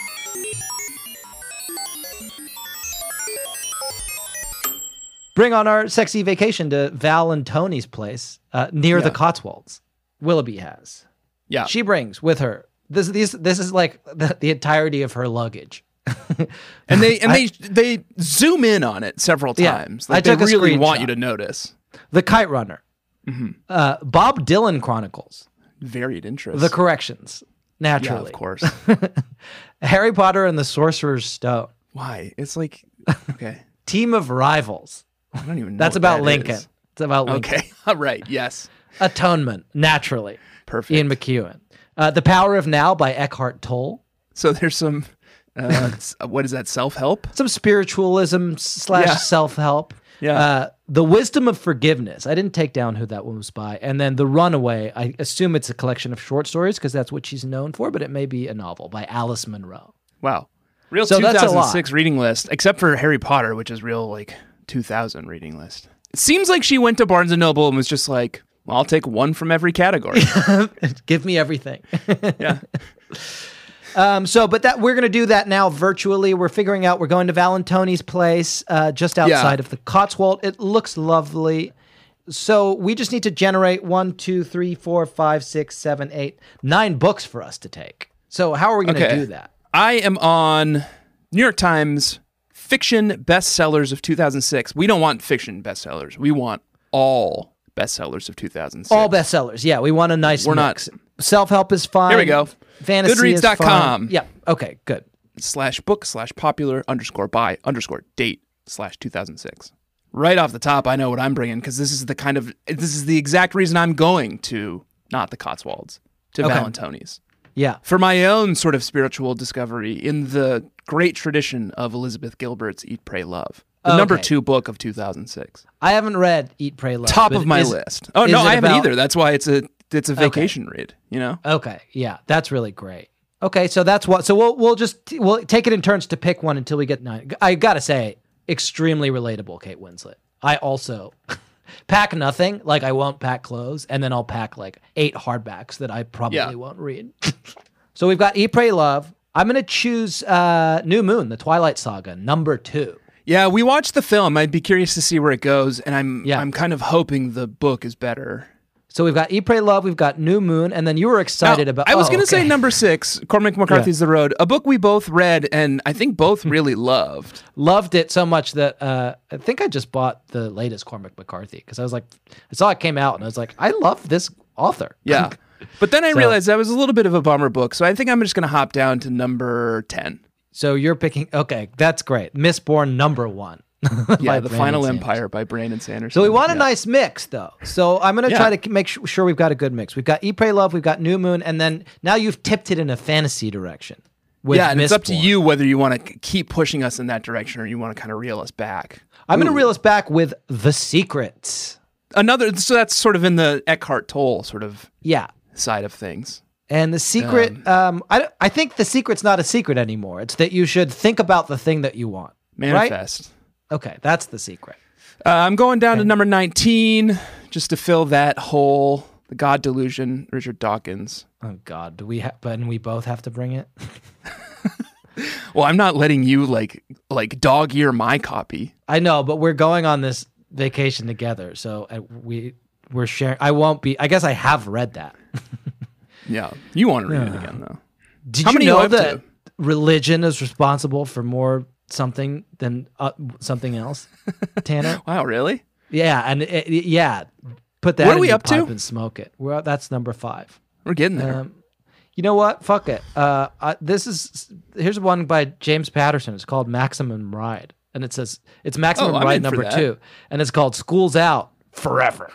bring on our sexy vacation to Valentoni's place near the Cotswolds? Willoughby has. Yeah. She brings with her. This is like the entirety of her luggage. And they zoom in on it several times. Like I took they a really want screenshot. you to notice. The Kite Runner. Bob Dylan Chronicles. Varied interests. The Corrections. Naturally. Yeah, of course. Harry Potter and the Sorcerer's Stone. Why? It's like, okay. Team of Rivals. I don't even know. That's what about that Lincoln. is. It's about Lincoln. Okay. All right. Yes. Atonement. Naturally. Perfect. Ian McEwan. The Power of Now by Eckhart Tolle. So there's some, what is that, self-help? Some spiritualism / self-help. Yeah. The Wisdom of Forgiveness. I didn't take down who that one was by. And then The Runaway. I assume it's a collection of short stories because that's what she's known for, but it may be a novel by Alice Munro. Wow. Real So that's a 2006 reading list, except for Harry Potter, which is real like 2000 reading list. It seems like she went to Barnes & Noble and was just like, well, I'll take one from every category. Give me everything. Yeah. But we're going to do that now virtually. We're going to Valentoni's place just outside of the Cotswold. It looks lovely. So we just need to generate 1, 2, 3, 4, 5, 6, 7, 8, 9 books for us to take. So how are we going to do that? I am on New York Times fiction bestsellers of 2006. We don't want fiction bestsellers. We want all bestsellers of 2006. All bestsellers. Yeah, we want a nice mix. Self-help is fine. Here we go. Fantasy is fine. Goodreads.com. Yeah, okay, good. /book/popular_by_date/2006. Right off the top, I know what I'm bringing because this is the exact reason I'm going to, not the Cotswolds, to Valentoni's. Yeah. For my own sort of spiritual discovery in the great tradition of Elizabeth Gilbert's Eat, Pray, Love. The number 2 book of 2006. I haven't read Eat, Pray, Love. Top of my list. Oh, no, I haven't either. That's why it's a vacation read, you know? Okay. Yeah, that's really great. Okay, so that's what. So we'll take it in turns to pick one until we get 9. I got to say, extremely relatable, Kate Winslet. I also pack nothing, like I won't pack clothes, and then I'll pack like 8 hardbacks that I probably won't read. So we've got Eat, Pray, Love. I'm going to choose New Moon, The Twilight Saga, number 2. Yeah, we watched the film. I'd be curious to see where it goes, and I'm kind of hoping the book is better. So we've got Eat, Pray, Love, we've got New Moon, and then you were excited about... I was going to say number 6, Cormac McCarthy's The Road, a book we both read, and I think both really loved. Loved it so much that I think I just bought the latest Cormac McCarthy, because I was like, I saw it came out, and I was like, I love this author. Yeah. But then I realized that was a little bit of a bummer book, so I think I'm just going to hop down to number 10. So you're picking... Okay, that's great. Mistborn, number 1. Yeah, The Brandon Final Sanderson. Empire by Brandon Sanderson. So we want a Yeah. nice mix, though. So I'm going to Yeah. try to make sure we've got a good mix. We've got Eat, Pray, Love, we've got New Moon, and then now you've tipped it in a fantasy direction. With Yeah, and it's up to Mistborn. you whether you want to keep pushing us in that direction or you want to kind of reel us back. I'm going to reel us back with The Secret. So that's sort of in the Eckhart Tolle sort of Yeah. side of things. And The Secret, I think The Secret's not a secret anymore. It's that you should think about the thing that you want. Manifest. Right? Okay, that's The Secret. I'm going down to number 19 just to fill that hole. The God Delusion, Richard Dawkins. Oh God, do we? And we both have to bring it. Well, I'm not letting you like dog ear my copy. I know, but we're going on this vacation together, so we're sharing. I won't be. I guess I have read that. Yeah, you want to read it again though. Did How you many know you up that to? religion is responsible for more something than something else, Tanner? Wow, really? Yeah, and put that What are in we your up to? pipe and smoke it. That's number 5. We're getting there. You know what? Fuck it. Here's one by James Patterson. It's called Maximum Ride, and it says it's Maximum I'm Ride in for number that. 2, and it's called School's Out Forever.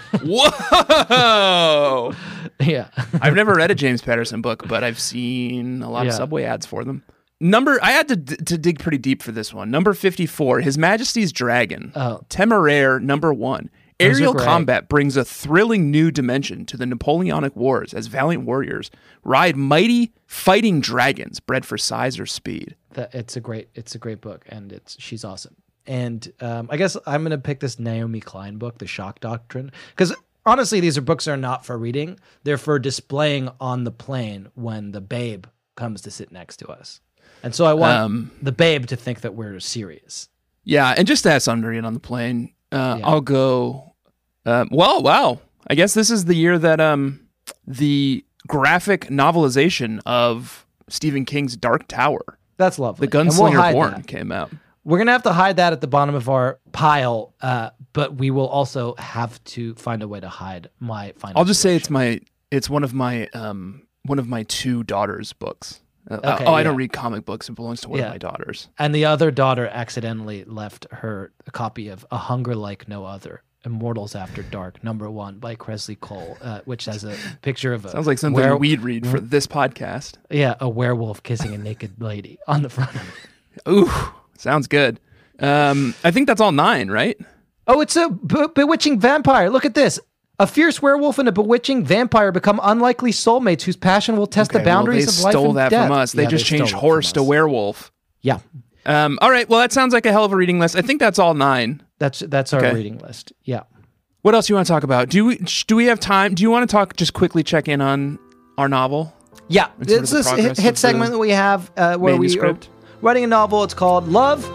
Whoa! Yeah, I've never read a James Patterson book, but I've seen a lot of Yeah. Subway ads for them. I had to dig pretty deep for this one. Number 54, His Majesty's Dragon. Oh. Temeraire, number 1. Those are Aerial great. combat brings a thrilling new dimension to the Napoleonic Wars as valiant warriors ride mighty fighting dragons bred for size or speed. it's a great book, and she's awesome. And I guess I'm gonna pick this Naomi Klein book, The Shock Doctrine, because honestly, these books are not for reading; they're for displaying on the plane when the babe comes to sit next to us. And so I want the babe to think that we're serious. Yeah, and just to have something to read on the plane, I'll go. Wow. I guess this is the year that the graphic novelization of Stephen King's Dark Tower, That's lovely. The And we'll Gunslinger hide Born, that. came out. We're gonna have to hide that at the bottom of our pile, but we will also have to find a way to hide my final. I'll just say selection. it's one of my 2 daughters' books. Okay, I yeah. don't read comic books. It belongs to one Yeah. of my daughters. And the other daughter accidentally left her a copy of A Hunger Like No Other, Immortals After Dark, number 1 by Cresley Cole, which has a picture of a Sounds like something we'd read for this podcast. Yeah, a werewolf kissing a naked lady on the front of it. Ooh, sounds good. I think that's all 9, right? Oh, it's a bewitching vampire. Look at this. A fierce werewolf and a bewitching vampire become unlikely soulmates whose passion will test the boundaries of life They stole and that death. from us. They Yeah, just stole changed it horse from to us. werewolf. Yeah, All right. Well, that sounds like a hell of a reading list. I think that's all 9. that's our Okay. reading list. Yeah. What else do you want to talk about? Do we have time? Do you want to talk? Just quickly check in on our novel. Yeah, And sort of it's the this progress hit of segment the that we have where we are manuscript. writing a novel. It's called Love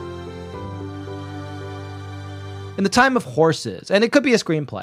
in the Time of Horses, and it could be a screenplay.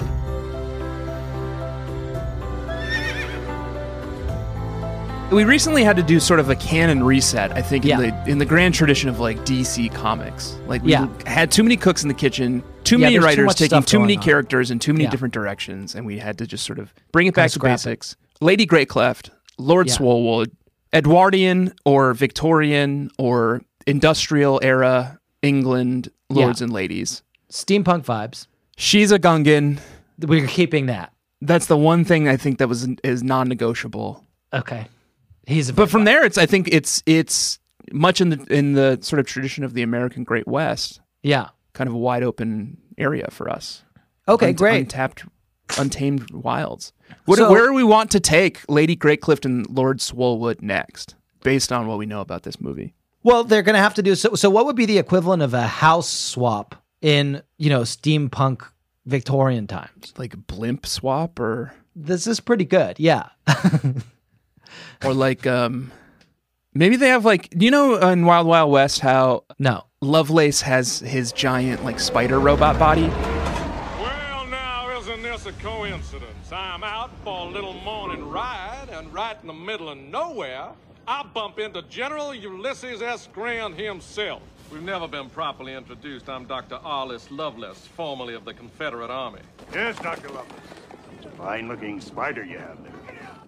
We recently had to do sort of a canon reset, I think, Yeah. in the grand tradition of like DC Comics. Like we Yeah. had too many cooks in the kitchen, too Yeah, many there's too writers much taking stuff too many going on. characters in too many Yeah. different directions, and we had to just sort of bring it Kinda back to scrap it. basics. Lady Greycleft, Lord Yeah. Swolwood, Edwardian or Victorian or industrial era England lords Yeah. and ladies. Steampunk vibes. She's a Gungan. We're keeping that. That's the one thing I think that is non-negotiable. Okay. But from there, I think it's much in the sort of tradition of the American Great West. Yeah. Kind of a wide open area for us. Okay, great. Untapped, untamed wilds. So- Where do we want to take Lady Greycleft and Lord Swolwood next, based on what we know about this movie? Well, they're going to have to do so. So, what would be the equivalent of a house swap in steampunk Victorian times? Like blimp swap, or This is pretty good. Yeah. or like maybe they have like in Wild Wild West how No. Lovelace has his giant like spider robot body. Well, now, isn't this a coincidence? I'm out for a little morning ride, and right in the middle of nowhere, I bump into General Ulysses S. Grant himself. We've never been properly introduced. I'm Dr. Arliss Lovelace, formerly of the Confederate Army. Yes, Dr. Lovelace. Fine-looking spider you have there.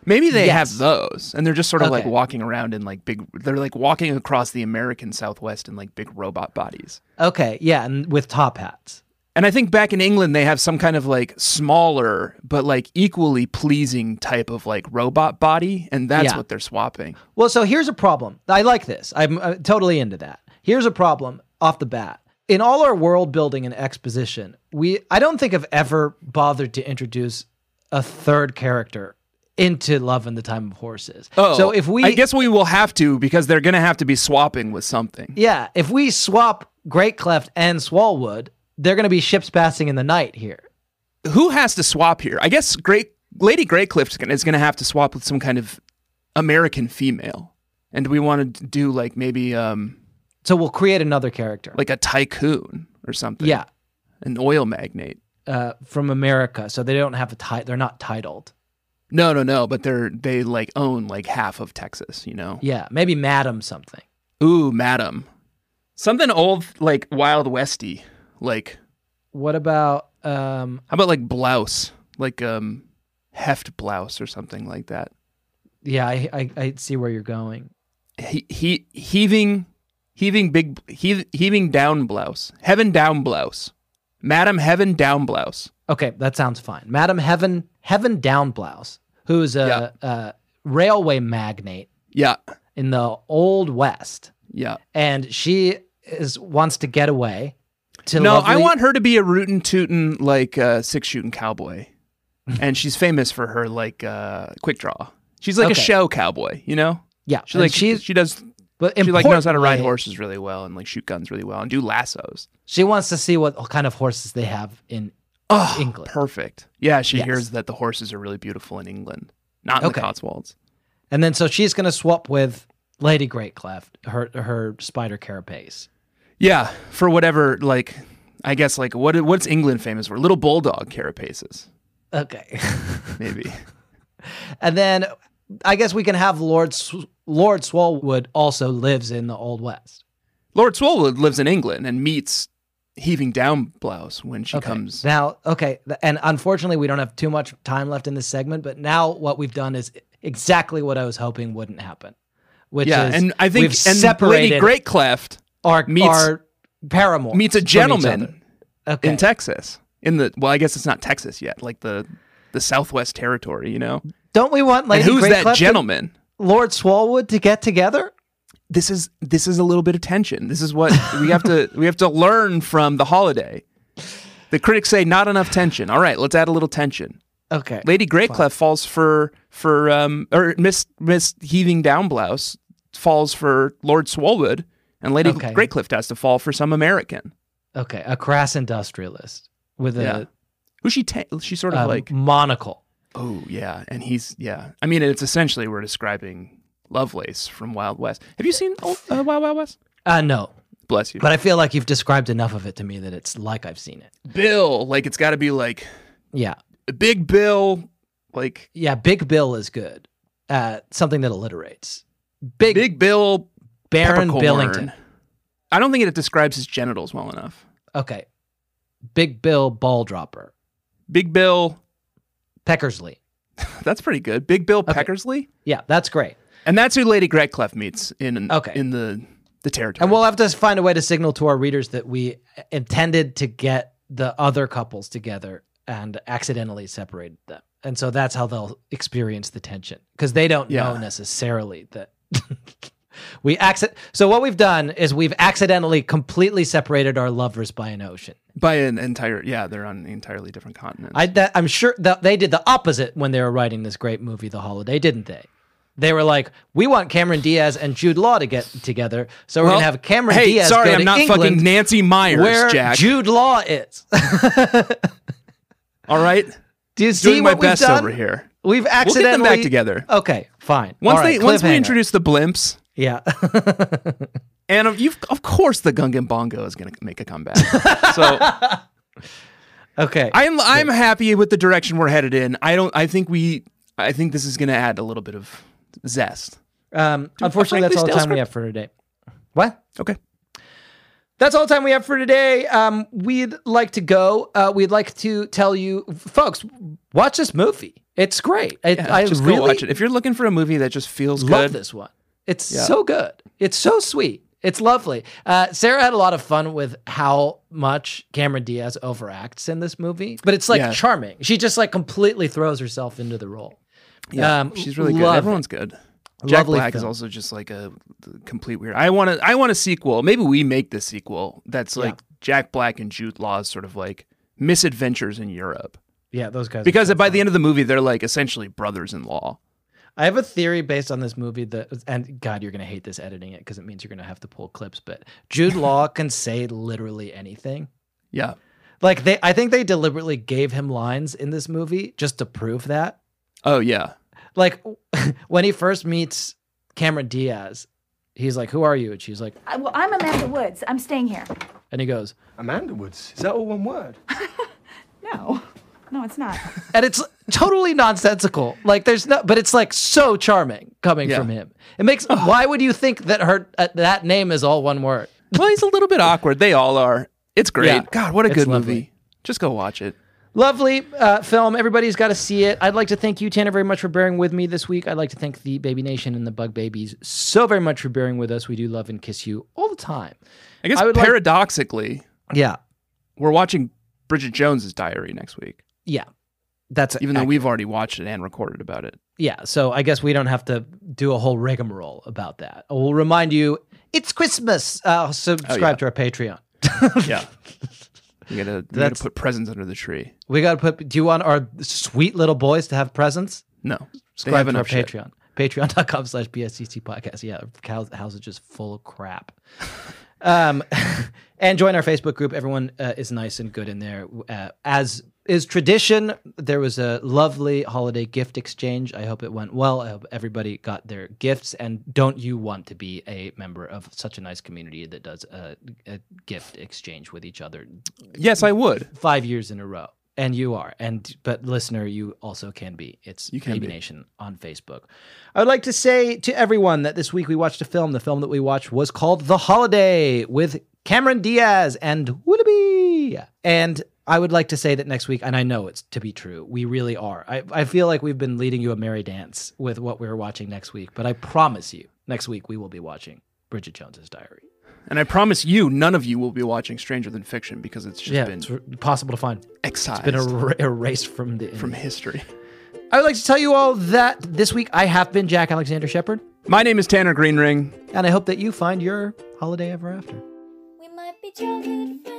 Maybe they Yes. have those, and they're just sort of like Okay. walking around in like big. They're like walking across the American Southwest in like big robot bodies. Okay, yeah, and with top hats. And I think back in England, they have some kind of like smaller, but like equally pleasing type of like robot body. And that's Yeah. what they're swapping. Well, so here's a problem. I like this. I'm totally into that. Here's a problem off the bat. In all our world building and exposition, I don't think I've ever bothered to introduce a third character into Love in the Time of Horses. Oh, so if we, I guess we will have to, because they're going to have to be swapping with something. yeah, if we swap Great Cleft and Swalwood, they're going to be ships passing in the night here. Who has to swap here? I guess Lady Greycliff is going to have to swap with some kind of American female. And do we want to do like maybe So we'll create another character. like a tycoon or something? Yeah, An oil magnate. from America. So they don't have they're not titled. No, but they like own like half of Texas, you know? Yeah, maybe Madam something. Ooh, Madam. Something old like Wild Westy. Like, What about how about like blouse? Like heft blouse or something like that. yeah, I see where you're going. Heaving down blouse. Heaven down blouse. Madam Heaven down blouse. Okay, that sounds fine. Madam Heaven Downblouse, who's a railway magnate Yeah. in the Old West, Yeah. and she wants to get away to No, lovely- I want her to be a rootin' tootin' like six shooting cowboy. And she's famous for her like quick draw. She's like a Okay. show cowboy, you know? Yeah, She like and she does but she like knows how to ride importantly, horses really well and like shoot guns really well and do lassos. She wants to see what kind of horses they have in England. Perfect. Yeah, she Yes. hears that the horses are really beautiful in England, not in Okay. the Cotswolds. And then so she's going to swap with Lady Greatcleft, her spider carapace. Yeah, for whatever like I guess like what's England famous for? Little bulldog carapaces, Okay. maybe. And then I guess we can have Lord Swalwood also lives in the Old West. Lord Swalwood lives in England and meets Heaving Down Blouse when she comes. Now, okay, and unfortunately we don't have too much time left in this segment, but now what we've done is exactly what I was hoping wouldn't happen, which Yeah, is and I think we've and separated Lady Greatcleft our paramour meets a gentleman okay. in Texas. Well, I guess it's not Texas yet, like the Southwest Territory, you know. Don't we want Lady And who's Greatcleft that gentleman? and Lord Swalwood to get together? This is a little bit of tension. This is what we have to learn from The Holiday. The critics say not enough tension. All right, let's add a little tension. Okay. Lady Greatcleft falls for or Miss Heaving Down Blouse falls for Lord Swalwood, and Lady Okay. Greatcleft has to fall for some American. Okay, a crass industrialist with a Who's she? She's sort of like monocle. Oh yeah, and I mean, it's essentially we're describing Lovelace from Wild West. Have you seen Wild Wild West? No. Bless you. But I feel like you've described enough of it to me that it's like I've seen it. Bill, like it's got to be like Yeah. Big Bill, like Yeah, Big Bill is good. Something that alliterates. Big Bill Baron Peppercorn. Billington. I don't think it describes his genitals well enough. Okay. Big Bill Ball Dropper. Big Bill Peckersley. That's pretty good. Big Bill Peckersley? Yeah, that's great. And that's who Lady Greatcleft meets in Okay. the territory. And we'll have to find a way to signal to our readers that we intended to get the other couples together and accidentally separated them. And so that's how they'll experience the tension, because they don't know necessarily that So what we've done is we've accidentally completely separated our lovers by an ocean. By an entire, they're on entirely different continents. I'm sure that they did the opposite when they were writing this great movie, The Holiday, didn't they? They were like, we want Cameron Diaz and Jude Law to get together, so we're going to have Cameron Diaz sorry, go I'm to not England, fucking Nancy Myers, where Jack. Jude Law is. All right? Do you see Doing my what we've best done? over here. We've We'll accidentally... get them back together. Okay, fine. Once All right, once we cliffhanger. introduce the blimps, Yeah. and of course the Gungan Bongo is going to make a comeback. So Okay. I'm happy with the direction we're headed in. I think this is going to add a little bit of zest. Unfortunately, that's all the time we have for today. What? Okay. That's all the time we have for today. We'd like to go. We'd like to tell you, folks, watch this movie. It's great. I just really go watch it. If you're looking for a movie that just feels love good. this one. It's so good. It's so sweet. It's lovely. Sarah had a lot of fun with how much Cameron Diaz overacts in this movie, but it's like charming. She just like completely throws herself into the role. Yeah, she's really good. Everyone's good. Jack Black is also just like a complete weird. I want a sequel. Maybe we make the sequel that's like Jack Black and Jude Law's sort of like misadventures in Europe. Yeah, those guys. Because by the end of the movie, they're like essentially brothers-in-law. I have a theory based on this movie and God, you're going to hate this editing it because it means you're going to have to pull clips, but Jude Law can say literally anything. Yeah. Like I think they deliberately gave him lines in this movie just to prove that. Oh, yeah. Like when he first meets Cameron Diaz, he's like, "Who are you?" And she's like, "Well, I'm Amanda Woods. I'm staying here." And he goes, Amanda Woods? Is that all one word? No, it's not. And it's totally nonsensical. Like but it's like so charming coming from him. It makes, why would you think that that name is all one word? Well, he's a little bit awkward. They all are. It's great. Yeah, God, what a good lovely. movie. Just go watch it. Lovely film. Everybody's got to see it. I'd like to thank you, Tanner, very much for bearing with me this week. I'd like to thank the Baby Nation and the Bug Babies so very much for bearing with us. We do love and kiss you all the time. I guess paradoxically, we're watching Bridget Jones's Diary next week. Yeah. That's even though we've already watched it and recorded about it. Yeah, so I guess we don't have to do a whole rigmarole about that. We'll remind you, it's Christmas. Subscribe to our Patreon. Yeah. We gotta put presents under the tree. We gotta put. Do you want our sweet little boys to have presents? No. Subscribe to our Patreon. Patreon.com/BSCC podcast. Yeah, house is just full of crap. And join our Facebook group. Everyone is nice and good in there. As is tradition, there was a lovely holiday gift exchange. I hope it went well. I hope everybody got their gifts. And don't you want to be a member of such a nice community that does a gift exchange with each other? Yes, I would. 5 years in a row. And you are. But listener, you also can be. It's Baby Nation on Facebook. I would like to say to everyone that this week we watched a film. The film that we watched was called The Holiday with Cameron Diaz and Willoughby. And I would like to say that next week, and I know it's to be true, we really are. I feel like we've been leading you a merry dance with what we're watching next week, but I promise you, next week we will be watching Bridget Jones's Diary. And I promise you, none of you will be watching Stranger Than Fiction because it's just been it's possible to find. Excised. It's been erased from history. I would like to tell you all that this week I have been Jack Alexander Shepard. My name is Tanner Greenring. And I hope that you find your holiday ever after. We might be childhood friends.